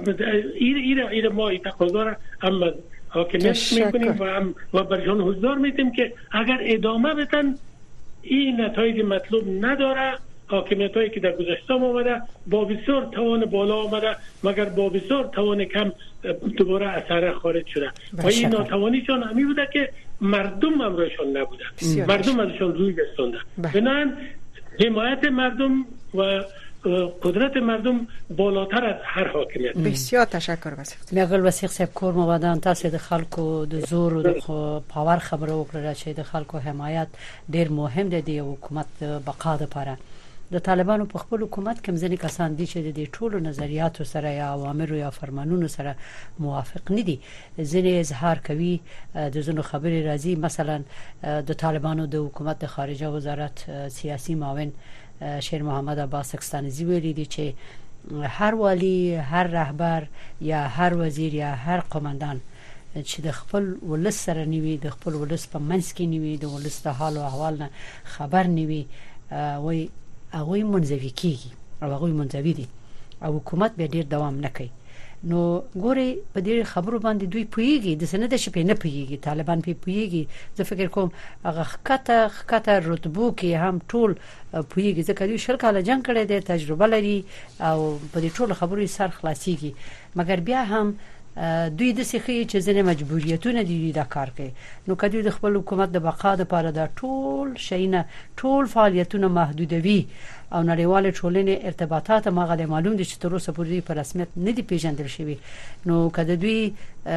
این ما تقاضا را هم حاکمیت میکنیم و برشان حضور میدیم که اگر ادامه بدن این نتایج مطلوب نداره. حاکمیت هایی که در گذشته آمده با بسیار توان بالا آمده مگر با بسیار توان کم دوباره اثر خارج شده و این ناتوانیشان همی بوده که مردم امروشان نبوده. مردم ازشان روی گستانده. بنابراین حمایت مردم و قدرت مردم بالاتر از هر حاکمیت. بسیار تشکر وسیق. میاګل وسیق صاحب کور مبادان تاسو د خلکو د زور او د پاور خبرو وکړه چې د خلکو حمایت ډیر مهم دی د حکومت بقا لپاره. د طالبانو په خپل حکومت کې ځینې کسان دي چې د ټولو نظریاتو سره یا اوامر یا فرمانونو سره موافق نه دي. ځینې اظهار کوي د زونو خبري راځي مثلا د طالبانو د حکومت د خارجه وزارت سیاسي معاون شیر محمد عباس پاکستاني ویلي دي چې هر والی، هر رهبر یا هر وزیر یا هر قومندان چې د خپل ولس سره نیوي، د خپل ولس په منځ کې نیوي، د ولس د حال او احوال نه خبر نیوي، وای هغه منځوي کیږي او هغه منځوي دي او حکومت به ډیر دوام نه کوي. نو ګوري په دې خبرو باندې دوی پويږي د سند شپې نه پويږي، طالبان پويږي. زه فکر کوم هغه خطه رتبو کې هم ټول پويږي ځکه دوی شل کاله جنگ کړي دي، تجربه لري او په دې ټول خبرو سر خلاصيږي. مګر بیا هم دوی د سخی چې ځنه مجبوریتونه دي دا کار کوي. نو کدی د خپل حکومت د بقا لپاره دا ټول شینه ټول فعالیتونه محدودوي او نړیوال ټولنې ارتباطات ماغه معلوم دي چې تر اوسه پورې په رسمیت نه دي پیژندل شوی. نو کله دوی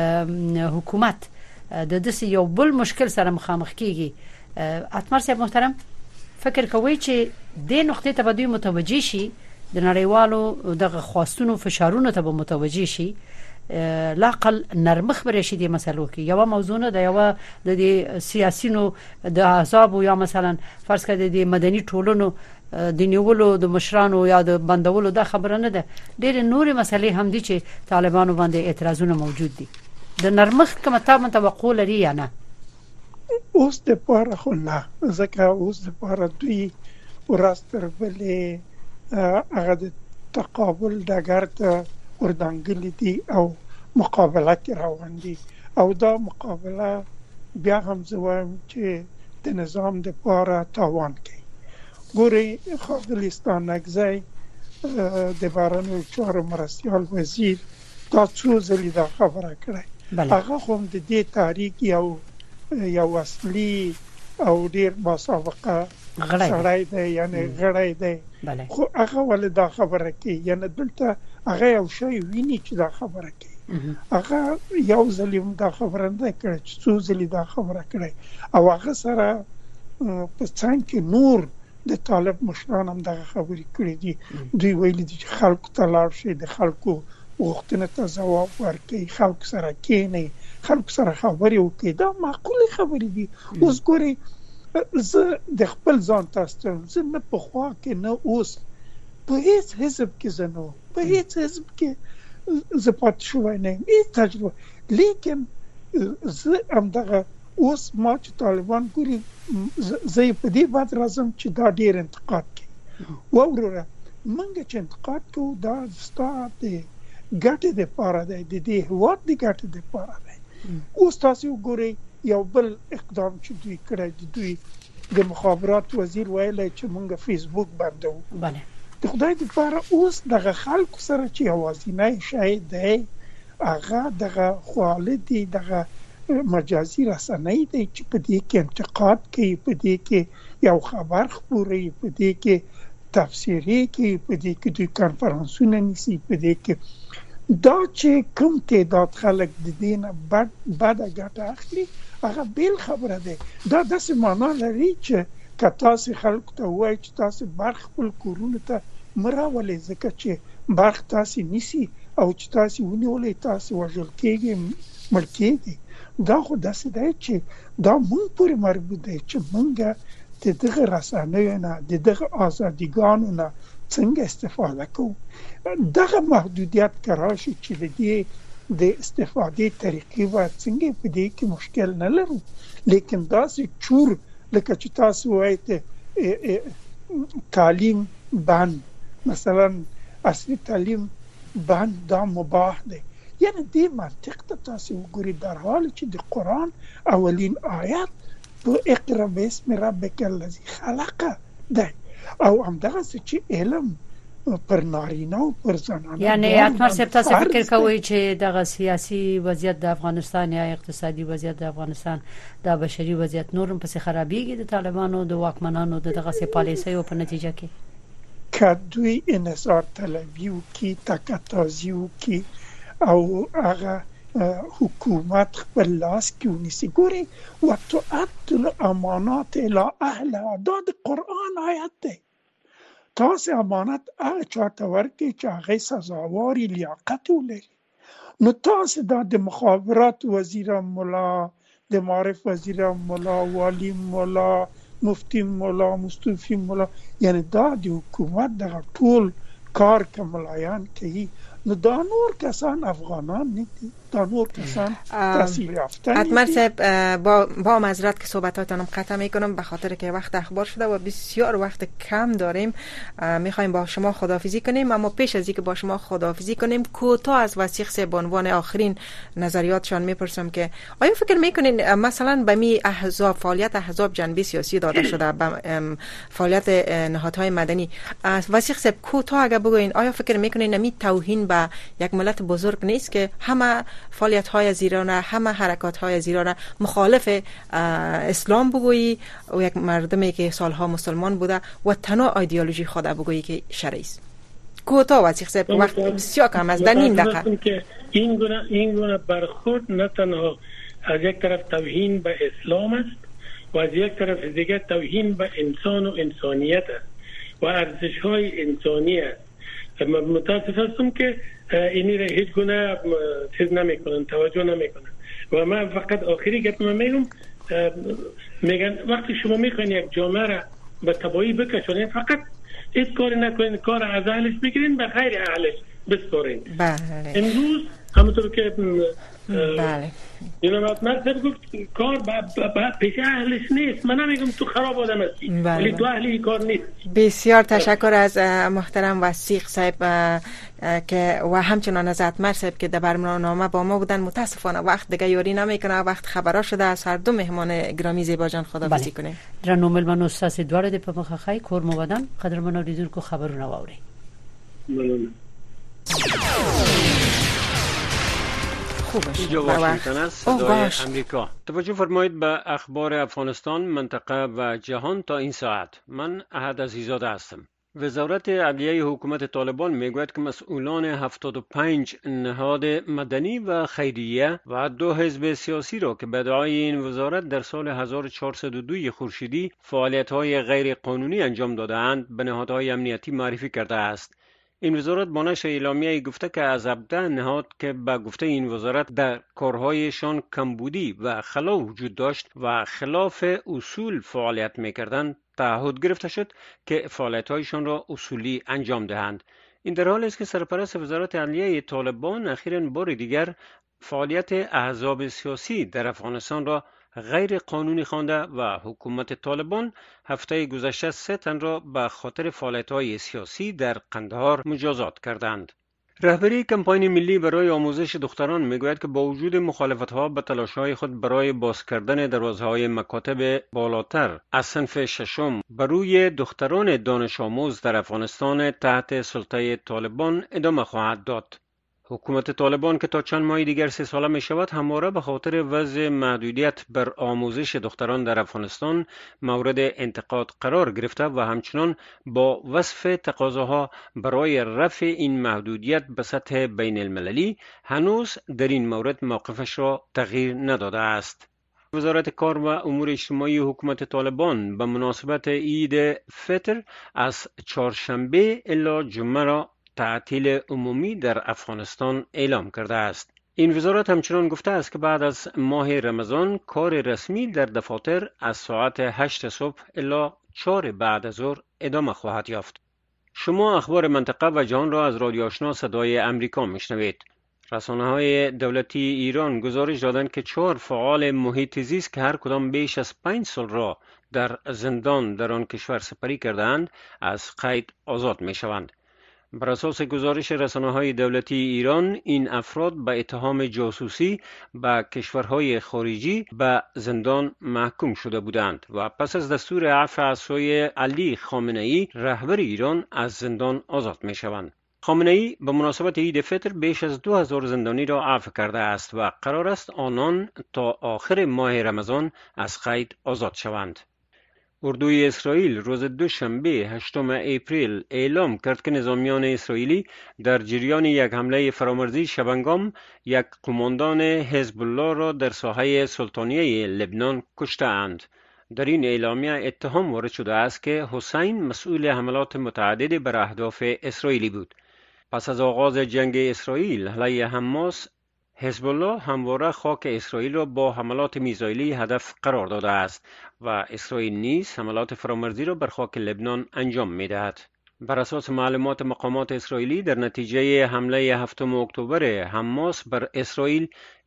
حکومت د دې یو بل مشکل سره مخامخ کیږي. اتمر صاحب محترم، فکر کوي چې د نقطې ته به دوی متوجي شي، د نړیوالو دغه خواستونو فشارونو ته به متوجي شي، لاقل نرمخ برشي دي مسلو کې یو موضوع نه د یو د سیاسيونو د احزاب یا مثلا فرض کړه د مدني ټولنو د نیولو د مشرانو یا د بندولو د خبره نه ده. ډېر نورې مسلې هم دي چې طالبانو باندې اعتراضونه موجود دي. د نرمخ کومه توقع لري یا نه؟ اوس د پاره خو نه، ځکه اوس د پاره دوی ورستر بلې هغه د تقابل دګر ته وردانګل دي او مقابله کې روان دي او دا مقابله بیا هم زوام چې د نظام د پاره تاوان کوي. ګوري خاغلستان اگزای د بارانو چهار مرستیال وزیر دا څو ځلې دا خبره کړې. هغه هم د دې تاریخ یو اصلي او ډیر مسابقه سړی دی، یعنی غړی دی. خو هغه ول دا خبره کوي، یعنی دلته هغه یو شی ویني چې دا خبره کوي. هغه یو ځلې دا خبره نه کړې چې څو ځلې دا خبره کړې او هغه سره په څنګه نور د طالب مشران هم دا خبرې کړې دي. دوی ویلي دي چې خلکو ته لاړ شي، د خلکو غوښتنه ته ځواب ورکړي، خلکو سره کېني، خلکو سره خبرې وکړي. دا معقوله خبرې دي. اوس ګوري زه د خپل ځان تاسو زه نه په خوا کې نه اوس په هیڅ حزب کې زنو په هیڅ حزب کې زه پات شوی نه یم هیڅ تجربه. لیکن زه همدغه اوس ما چې طالبان ګوري زه په دې باندې راځم چې دا ډیر انتقاد کوي. وروره منګه چې انتقاد کوو دا ستا د ګټې لپاره دی، د دې هېواد د ګټې لپاره دی. اوس تاسو وګورئ یو بل اقدام چې دوی کړی دی، دوی د مخابرات وزیر ویلی چې مونږ فیسبوک بندوو. د خدای لپاره اوس دغه خلکو سره چې یوازینی شی دی هغه دغه خواله دي، دغه مجازي رسنۍ دی چې په دې کې انتقاد کوي، په دې کې یو خبر خپروي، په دې کې تفسیري کوي، په دې کې دوی کانفرنسونه نیسي، په دې کې دا چې کوم تعداد خلک د دې نه بده ګټه اخلي هغه بیل خبره ده. دا داسې معنا لري چې که تاسو خلکو ته وایي چې تاسو برخ خپل کورونو ته مراولئ ځکه چې برخ تاسو نیسي او چې تاسو ونیولئ تاسو وژل کېږئ، مړ کېږئ. دا خو داسې دی چې دا مونږ پورې مربوط دی چې مونږ دغه رسنیو نه دغه آزادیګانو نه څنګه استفاده کوو. دغه محدودیت کراشي چې د استفادې طریقې و څنګه په دې کې مشکل نه لرو، لیکن دا سه چور لکه چې تاسو وایته تعلیم بند، مثلا اصلي تعلیم بند دا مباح دی. یعنی دې منطق ته تاسو وګورئ، در حال چې د قرآن اولین آیت په اقرا باسم ربک الذی خلق دی او همدغه چې علم پر نارینه او پر زنانه، یعنی اتمر صاحب تاسو فکر کوئ چې دغه سیاسي وضعیت د افغانستان یا اقتصادي وضعیت د افغانستان د بشري وضعیت نورم پسې خرابېږي د طالبانو د واکمنانو دغه سي پالیسیو په نتیجه کې؟ کدوی انحصار طلبی کی تکتازی کی او هغه حکومت خپل لاس کې ونیسي. ګوري وتؤدوا الامانات الى اهلها، دا د قرآن آیت دی. تاسو امانت هغه چاته ورکړئ چې هغه سزاواري لیاقت ولري. نو تاسو دا د مخابرات وزیر مولا، د معارف وزیر مولا، والی مولا، مفتی مولا، مستوفی مولا، یعنی دا د حکومت دغه ټول کار کملایان کوي. نو دا نور کسان افغانان نیتی، دا نور کسان تحصیل یافته نیتی. اتمر صاحب با معذرت که صحبتاتونم قطع میکنم به خاطر که وقت اخبار شده و بسیار وقت کم داریم. میخوایم با شما خداحافظی کنیم، اما پیش از اینکه با شما خداحافظی کنیم کوتاه از وثیق صاحب به عنوان آخرین نظریاتشان میپرسم که آیا فکر میکنین مثلا به می احزاب، فعالیت احزاب جنبه سیاسی داده شده، به فعالیت نهادهای مدنی، وثیق صاحب کوتاه اگه بگوین آیا فکر میکنین نمی توهین به یک ملت بزرگ نیست که همه فعالیت‌های زیرانه، همه حرکات‌های زیرانه مخالف اسلام بگویی و یک مردمی که سالها مسلمان بوده و تنها ایدئولوژی خود بگویی که شرعی است؟ کوتاه وثیق صاحب، وقت بسیار کم است، در نیم دقیقه. که این گونه برخورد نه تنها از یک طرف توهین به اسلام است و از یک طرف دیگر توهین به انسان و انسانیت است و ارزش‌های انسانی است. متاسف هستم که اینی را هیچ گونه چیز نمیکنن، توجه نمیکنن. و من فقط آخری گپ میگم، میگن وقتی شما میخواین یک جامعه را به تباهی بکشونین فقط هیچ کاری نکنین، کار از اهلش بگیرین به غیر اهلش بسپارین. بله. امروز همونطور که بله جناب مرد گفت کار پیش اهلش نیست. من نمیگم تو خراب آدم هستی ولی تو اهلی کار نیست. بسیار تشکر از محترم وثیق صاحب که و همچنان از اتمر صاحب که در برنامه با ما بودن. متاسفانه وقت دیگه یاری نمیکنه، وقت خبرها شده. از هر دو مهمان گرامی زیبا جان خداحافظی کنیم. درنو ملمنو استاد دواره د په مخه خای کور مو ودان قدرمن اوریدونکو خبرونه واوري. اینجا واشنگتن است، صدای امریکا. توجه فرمایید به اخبار افغانستان، منطقه و جهان تا این ساعت. من احد عزیزاده هستم. وزارت عدلیه حکومت طالبان میگوید که مسئولان 75 نهاد مدنی و خیریه و 2 حزب سیاسی را که به ادعای این وزارت در سال 1402 خورشیدی فعالیت‌های غیر قانونی انجام داده‌اند به نهادهای امنیتی معرفی کرده است. این وزارت با نشر اعلامیه گفته که از 17 نهاد که به گفته این وزارت در کارهایشان کمبودی و خلا وجود داشت و خلاف اصول فعالیت می‌کردند تعهد گرفته شد که فعالیت‌هایشان را اصولی انجام دهند. این در حالی است که سرپرست وزارت عدلیه طالبان اخیراً بار دیگر فعالیت احزاب سیاسی در افغانستان را غیر قانونی خوانده و حکومت طالبان هفته گذشته 3 تن را به خاطر فعالیت‌های سیاسی در قندهار مجازات کردند. رهبری کمپاین ملی برای آموزش دختران میگوید که با وجود مخالفت‌ها به تلاش‌های خود برای باز کردن دروازه‌های مکاتب بالاتر از صنف ششم بر روی دختران دانش آموز در افغانستان تحت سلطه طالبان ادامه خواهد داد. حکومت طالبان که تا چند ماه دیگر 3 ساله می شود همواره به خاطر وضع محدودیت بر آموزش دختران در افغانستان مورد انتقاد قرار گرفته و همچنان با وصف تقاضاها برای رفع این محدودیت به سطح بین المللی هنوز در این مورد موقفش را تغییر نداده است. وزارت کار و امور اجتماعی حکومت طالبان به مناسبت عید فطر از چهارشنبه الی جمعه را تعطیل عمومی در افغانستان اعلام کرده است. این وزارت همچنان گفته است که بعد از ماه رمضان کار رسمی در دفاتر از ساعت 8 صبح الی 4 بعد از ظهر ادامه خواهد یافت. شما اخبار منطقه و جهان را از رادیو آشنا صدای امریکا میشنوید. رسانه‌های دولتی ایران گزارش دادند که 4 فعال محیط زیست که هر کدام بیش از 5 سال را در زندان در آن کشور سپری کردند از قید آزاد میشوند. بر اساس گزارش رسانه‌های دولتی ایران این افراد به اتهام جاسوسی به کشورهای خارجی به زندان محکوم شده بودند و پس از دستور عفو از سوی علی خامنه‌ای رهبر ایران از زندان آزاد میشوند. خامنه‌ای به مناسبت عید فطر بیش از 2000 زندانی را عفو کرده است و قرار است آنان تا آخر ماه رمضان از قید آزاد شوند. اردوی اسرائیل روز دوشنبه 8 اپریل اعلام کرد که نظامیان اسرائیلی در جریان یک حمله فرامرزی شبانگام یک قماندان حزب الله را در ساحه سلطانیه لبنان کشته اند. در این اعلامیه اتهام وارد شده است که حسین مسئول حملات متعدد بر اهداف اسرائیلی بود. پس از آغاز جنگ اسرائیل علیه حماس، حزب الله همواره خاک اسرائیل را با حملات میزایلی هدف قرار داده است و اسرائیل نیز حملات فرامرزی را بر خاک لبنان انجام می‌دهد. بر اساس معلومات مقامات اسرائیلی در نتیجه حمله 7 اکتبر حماس بر اسرائیل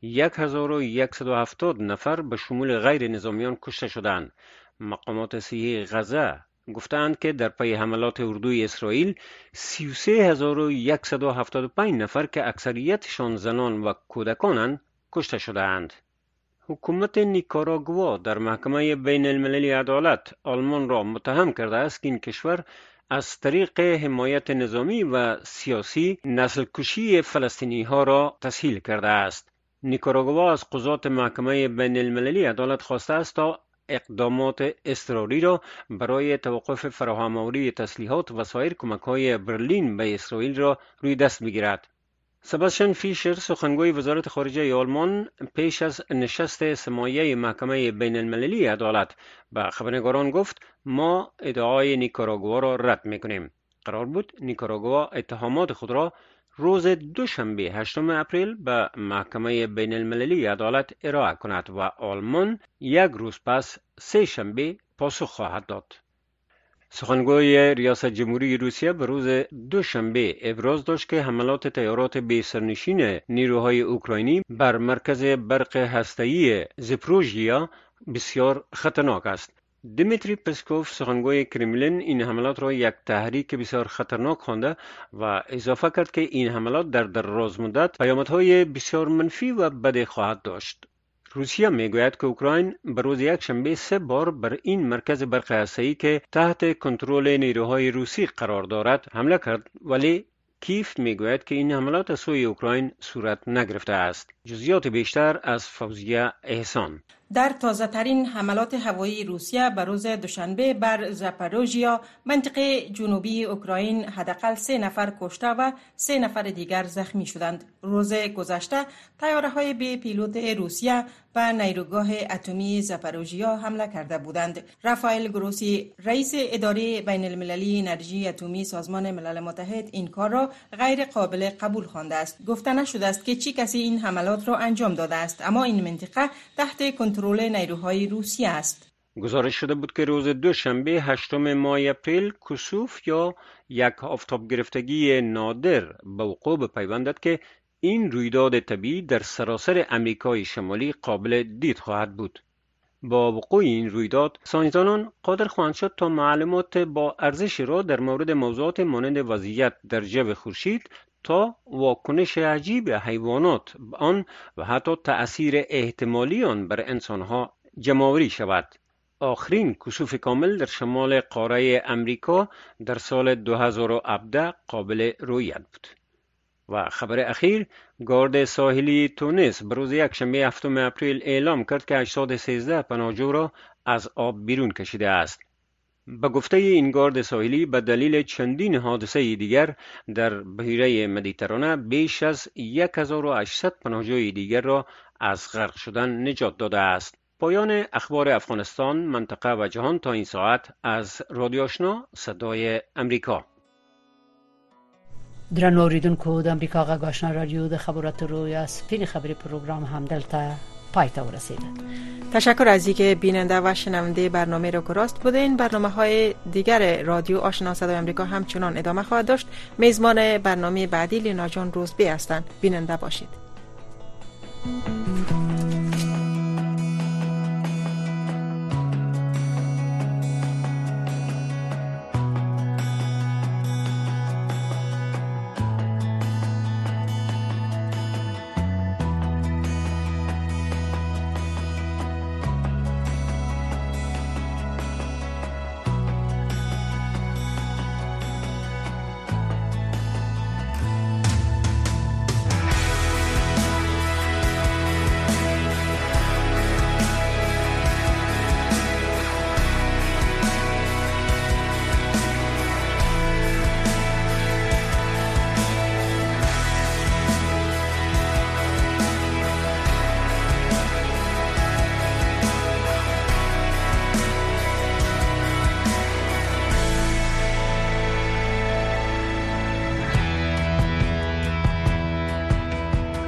1170 نفر به شمول غیر نظامیان کشته شدند. مقامات صحی غزه گفتند که در پی حملات اردوی اسرائیل 33175 نفر که اکثریتشان زنان و کودکانند کشته شدهاند. حکومت نیکاراگوا در محکمه بین المللی عدالت آلمان را متهم کرده است که این کشور از طریق حمایت نظامی و سیاسی نسل کشی فلسطینی ها را تسهیل کرده است. نیکاراگوا از قضات محکمه بین المللی عدالت خواسته است تا اقدامات اضطراری را برای توقف فراهم‌آوری تسلیحات و سایر کمک‌های برلین به اسرائیل را روی دست بگیرد. سباستیان فیشر سخنگوی وزارت خارجه آلمان پیش از نشست سماعی محکمه بین المللی عدالت به خبرنگاران گفت ما ادعای نیکاراگوا را رد می‌کنیم. قرار بود نیکاراگوا اتهامات خود را روز دوشنبه 8 اپریل به محکمه بین المللی عدالت ارائه کند و آلمان یک روز پس سه شنبه پاسخ خواهد داد. سخنگوی ریاست جمهوری روسیه به روز دوشنبه ابراز داشت که حملات طیارات بی سرنشین نیروهای اوکراینی بر مرکز برق هسته‌ای زاپوریژیا بسیار خطرناک است. دیمیتری پسکوف سخنگوی کرملین این حملات را یک تحریک بسیار خطرناک خوانده و اضافه کرد که این حملات در دراز مدت پیامدهای بسیار منفی و بد خواهد داشت. روسیه میگوید که اوکراین به روز یکشنبه 3 بار بر این مرکز برق هسته‌ای که تحت کنترل نیروهای روسی قرار دارد حمله کرد، ولی کیف میگوید که این حملات از سوی اوکراین صورت نگرفته است. جزئیات بیشتر از فوزیه احسان. در تازه ترین حملات هوایی روسیه به روز دوشنبه بر زاپوریژیا منطقه جنوبی اوکراین حداقل 3 نفر کشته و 3 نفر دیگر زخمی شدند. روز گذشته طیاره‌های بی پیلوت روسیه به نیروگاه اتمی زاپوریژیا حمله کرده بودند. رافائل گروسی رئیس اداره بین المللی انرژی اتمی سازمان ملل متحد این کار را غیر قابل قبول خوانده است. گفته نشده است که چه کسی این حملات را انجام داده است، اما این منطقه تحت کنترل نیروهای روسیه است. گزارش شده بود که روز دوشنبه 8 ماه اپریل کسوف یا یک آفتاب گرفتگی نادر به وقوع بپیوندد که این رویداد طبیعی در سراسر امریکای شمالی قابل دید خواهد بود. با وقوع این رویداد ساینسدانان قادر خواهند شد تا معلومات با ارزش را در مورد موضوعات مانند وضعیت در جو خورشید تا واکنش عجیب حیوانات به آن و حتی تأثیر احتمالی آن بر انسانها جمع‌آوری شود. آخرین کسوف کامل در شمال قاره امریکا در سال 2017 قابل رؤیت بود. و خبر اخیر، گارد ساحلی تونس به روز یکشنبه 7 اپریل اعلام کرد که 813 پناهجو را از آب بیرون کشیده است. به گفته این گارد ساحلی به دلیل چندین حادثه دیگر در بحیره مدیترانه بیش از 1800 پناهجوی دیگر را از غرق شدن نجات داده است. پایان اخبار افغانستان، منطقه و جهان تا این ساعت از رادیو آشنا صدای امریکا. درنو اوریدونکو د امریکا غږ آشنا رادیو د خبراتو روی از سپین خبری پروگرام هم دلته پای ته ورسیده. تشکر از اینکه بیننده و شنونده برنامه رو راست بودین. برنامه‌های دیگر رادیو آشنا صدای آمریکا همچنان ادامه خواهد داشت. میزبان برنامه بعدی لینا جان روزبی هستند. بیننده باشید.